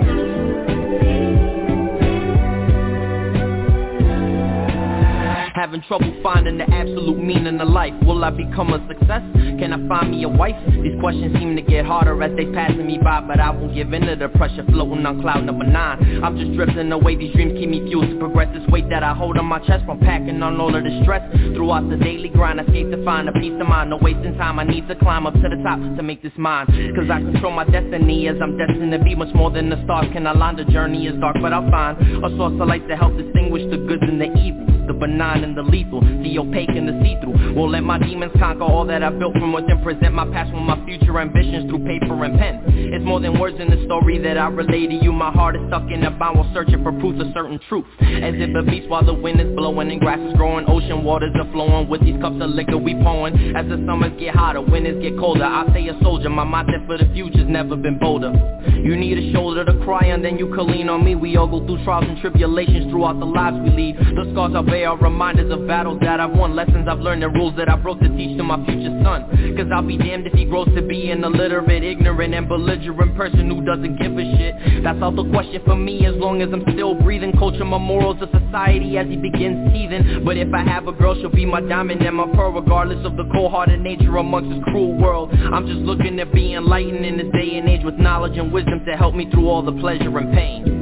Having trouble finding the absolute meaning of life. Will I become a success? Can I find me a wife? These questions seem to get harder as they passing me by, but I won't give in to the pressure floating on cloud number nine. I'm just drifting away, these dreams keep me fueled to progress. This weight that I hold on my chest from packing on all of the stress. Throughout the daily grind, I escape to find a peace of mind. No wasting time, I need to climb up to the top to make this mine. Cause I control my destiny as I'm destined to be much more than the stars can align. The journey is dark, but I'll find a source of light to help distinguish the goods and the evils, the benign and the lethal, the opaque and the see-through. Won't let my demons conquer all that I built from within. Present my past with my future ambitions through paper and pen. It's more than words in the story that I relay to you. My heart is stuck in a bind while searching for proof of certain truth. As if a beast while the wind is blowing and grass is growing, ocean waters are flowing with these cups of liquor we pouring. As the summers get hotter, winters get colder, I stay a soldier. My mindset for the future's never been bolder. You need a shoulder to cry on, then you can lean on me. We all go through trials and tribulations throughout the lives we lead. The scars I bear are reminders of battles that I've won, lessons I've learned and rules that I broke to teach to my future son. Cause I'll be damned if he grows to be an illiterate, ignorant and belligerent person who doesn't give a shit. That's out the question for me as long as I'm still breathing. Culture my morals of society as he begins teething. But if I have a girl, she'll be my diamond and my pearl, regardless of the cold-hearted nature amongst this cruel world. I'm just looking to be enlightened in this day and age with knowledge and wisdom to help me through all the pleasure and pain.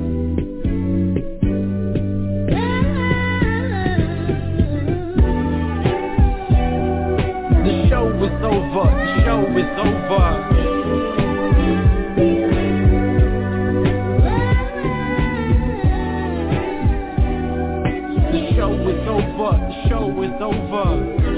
The show is over, the show is over. The show is over, the show is over.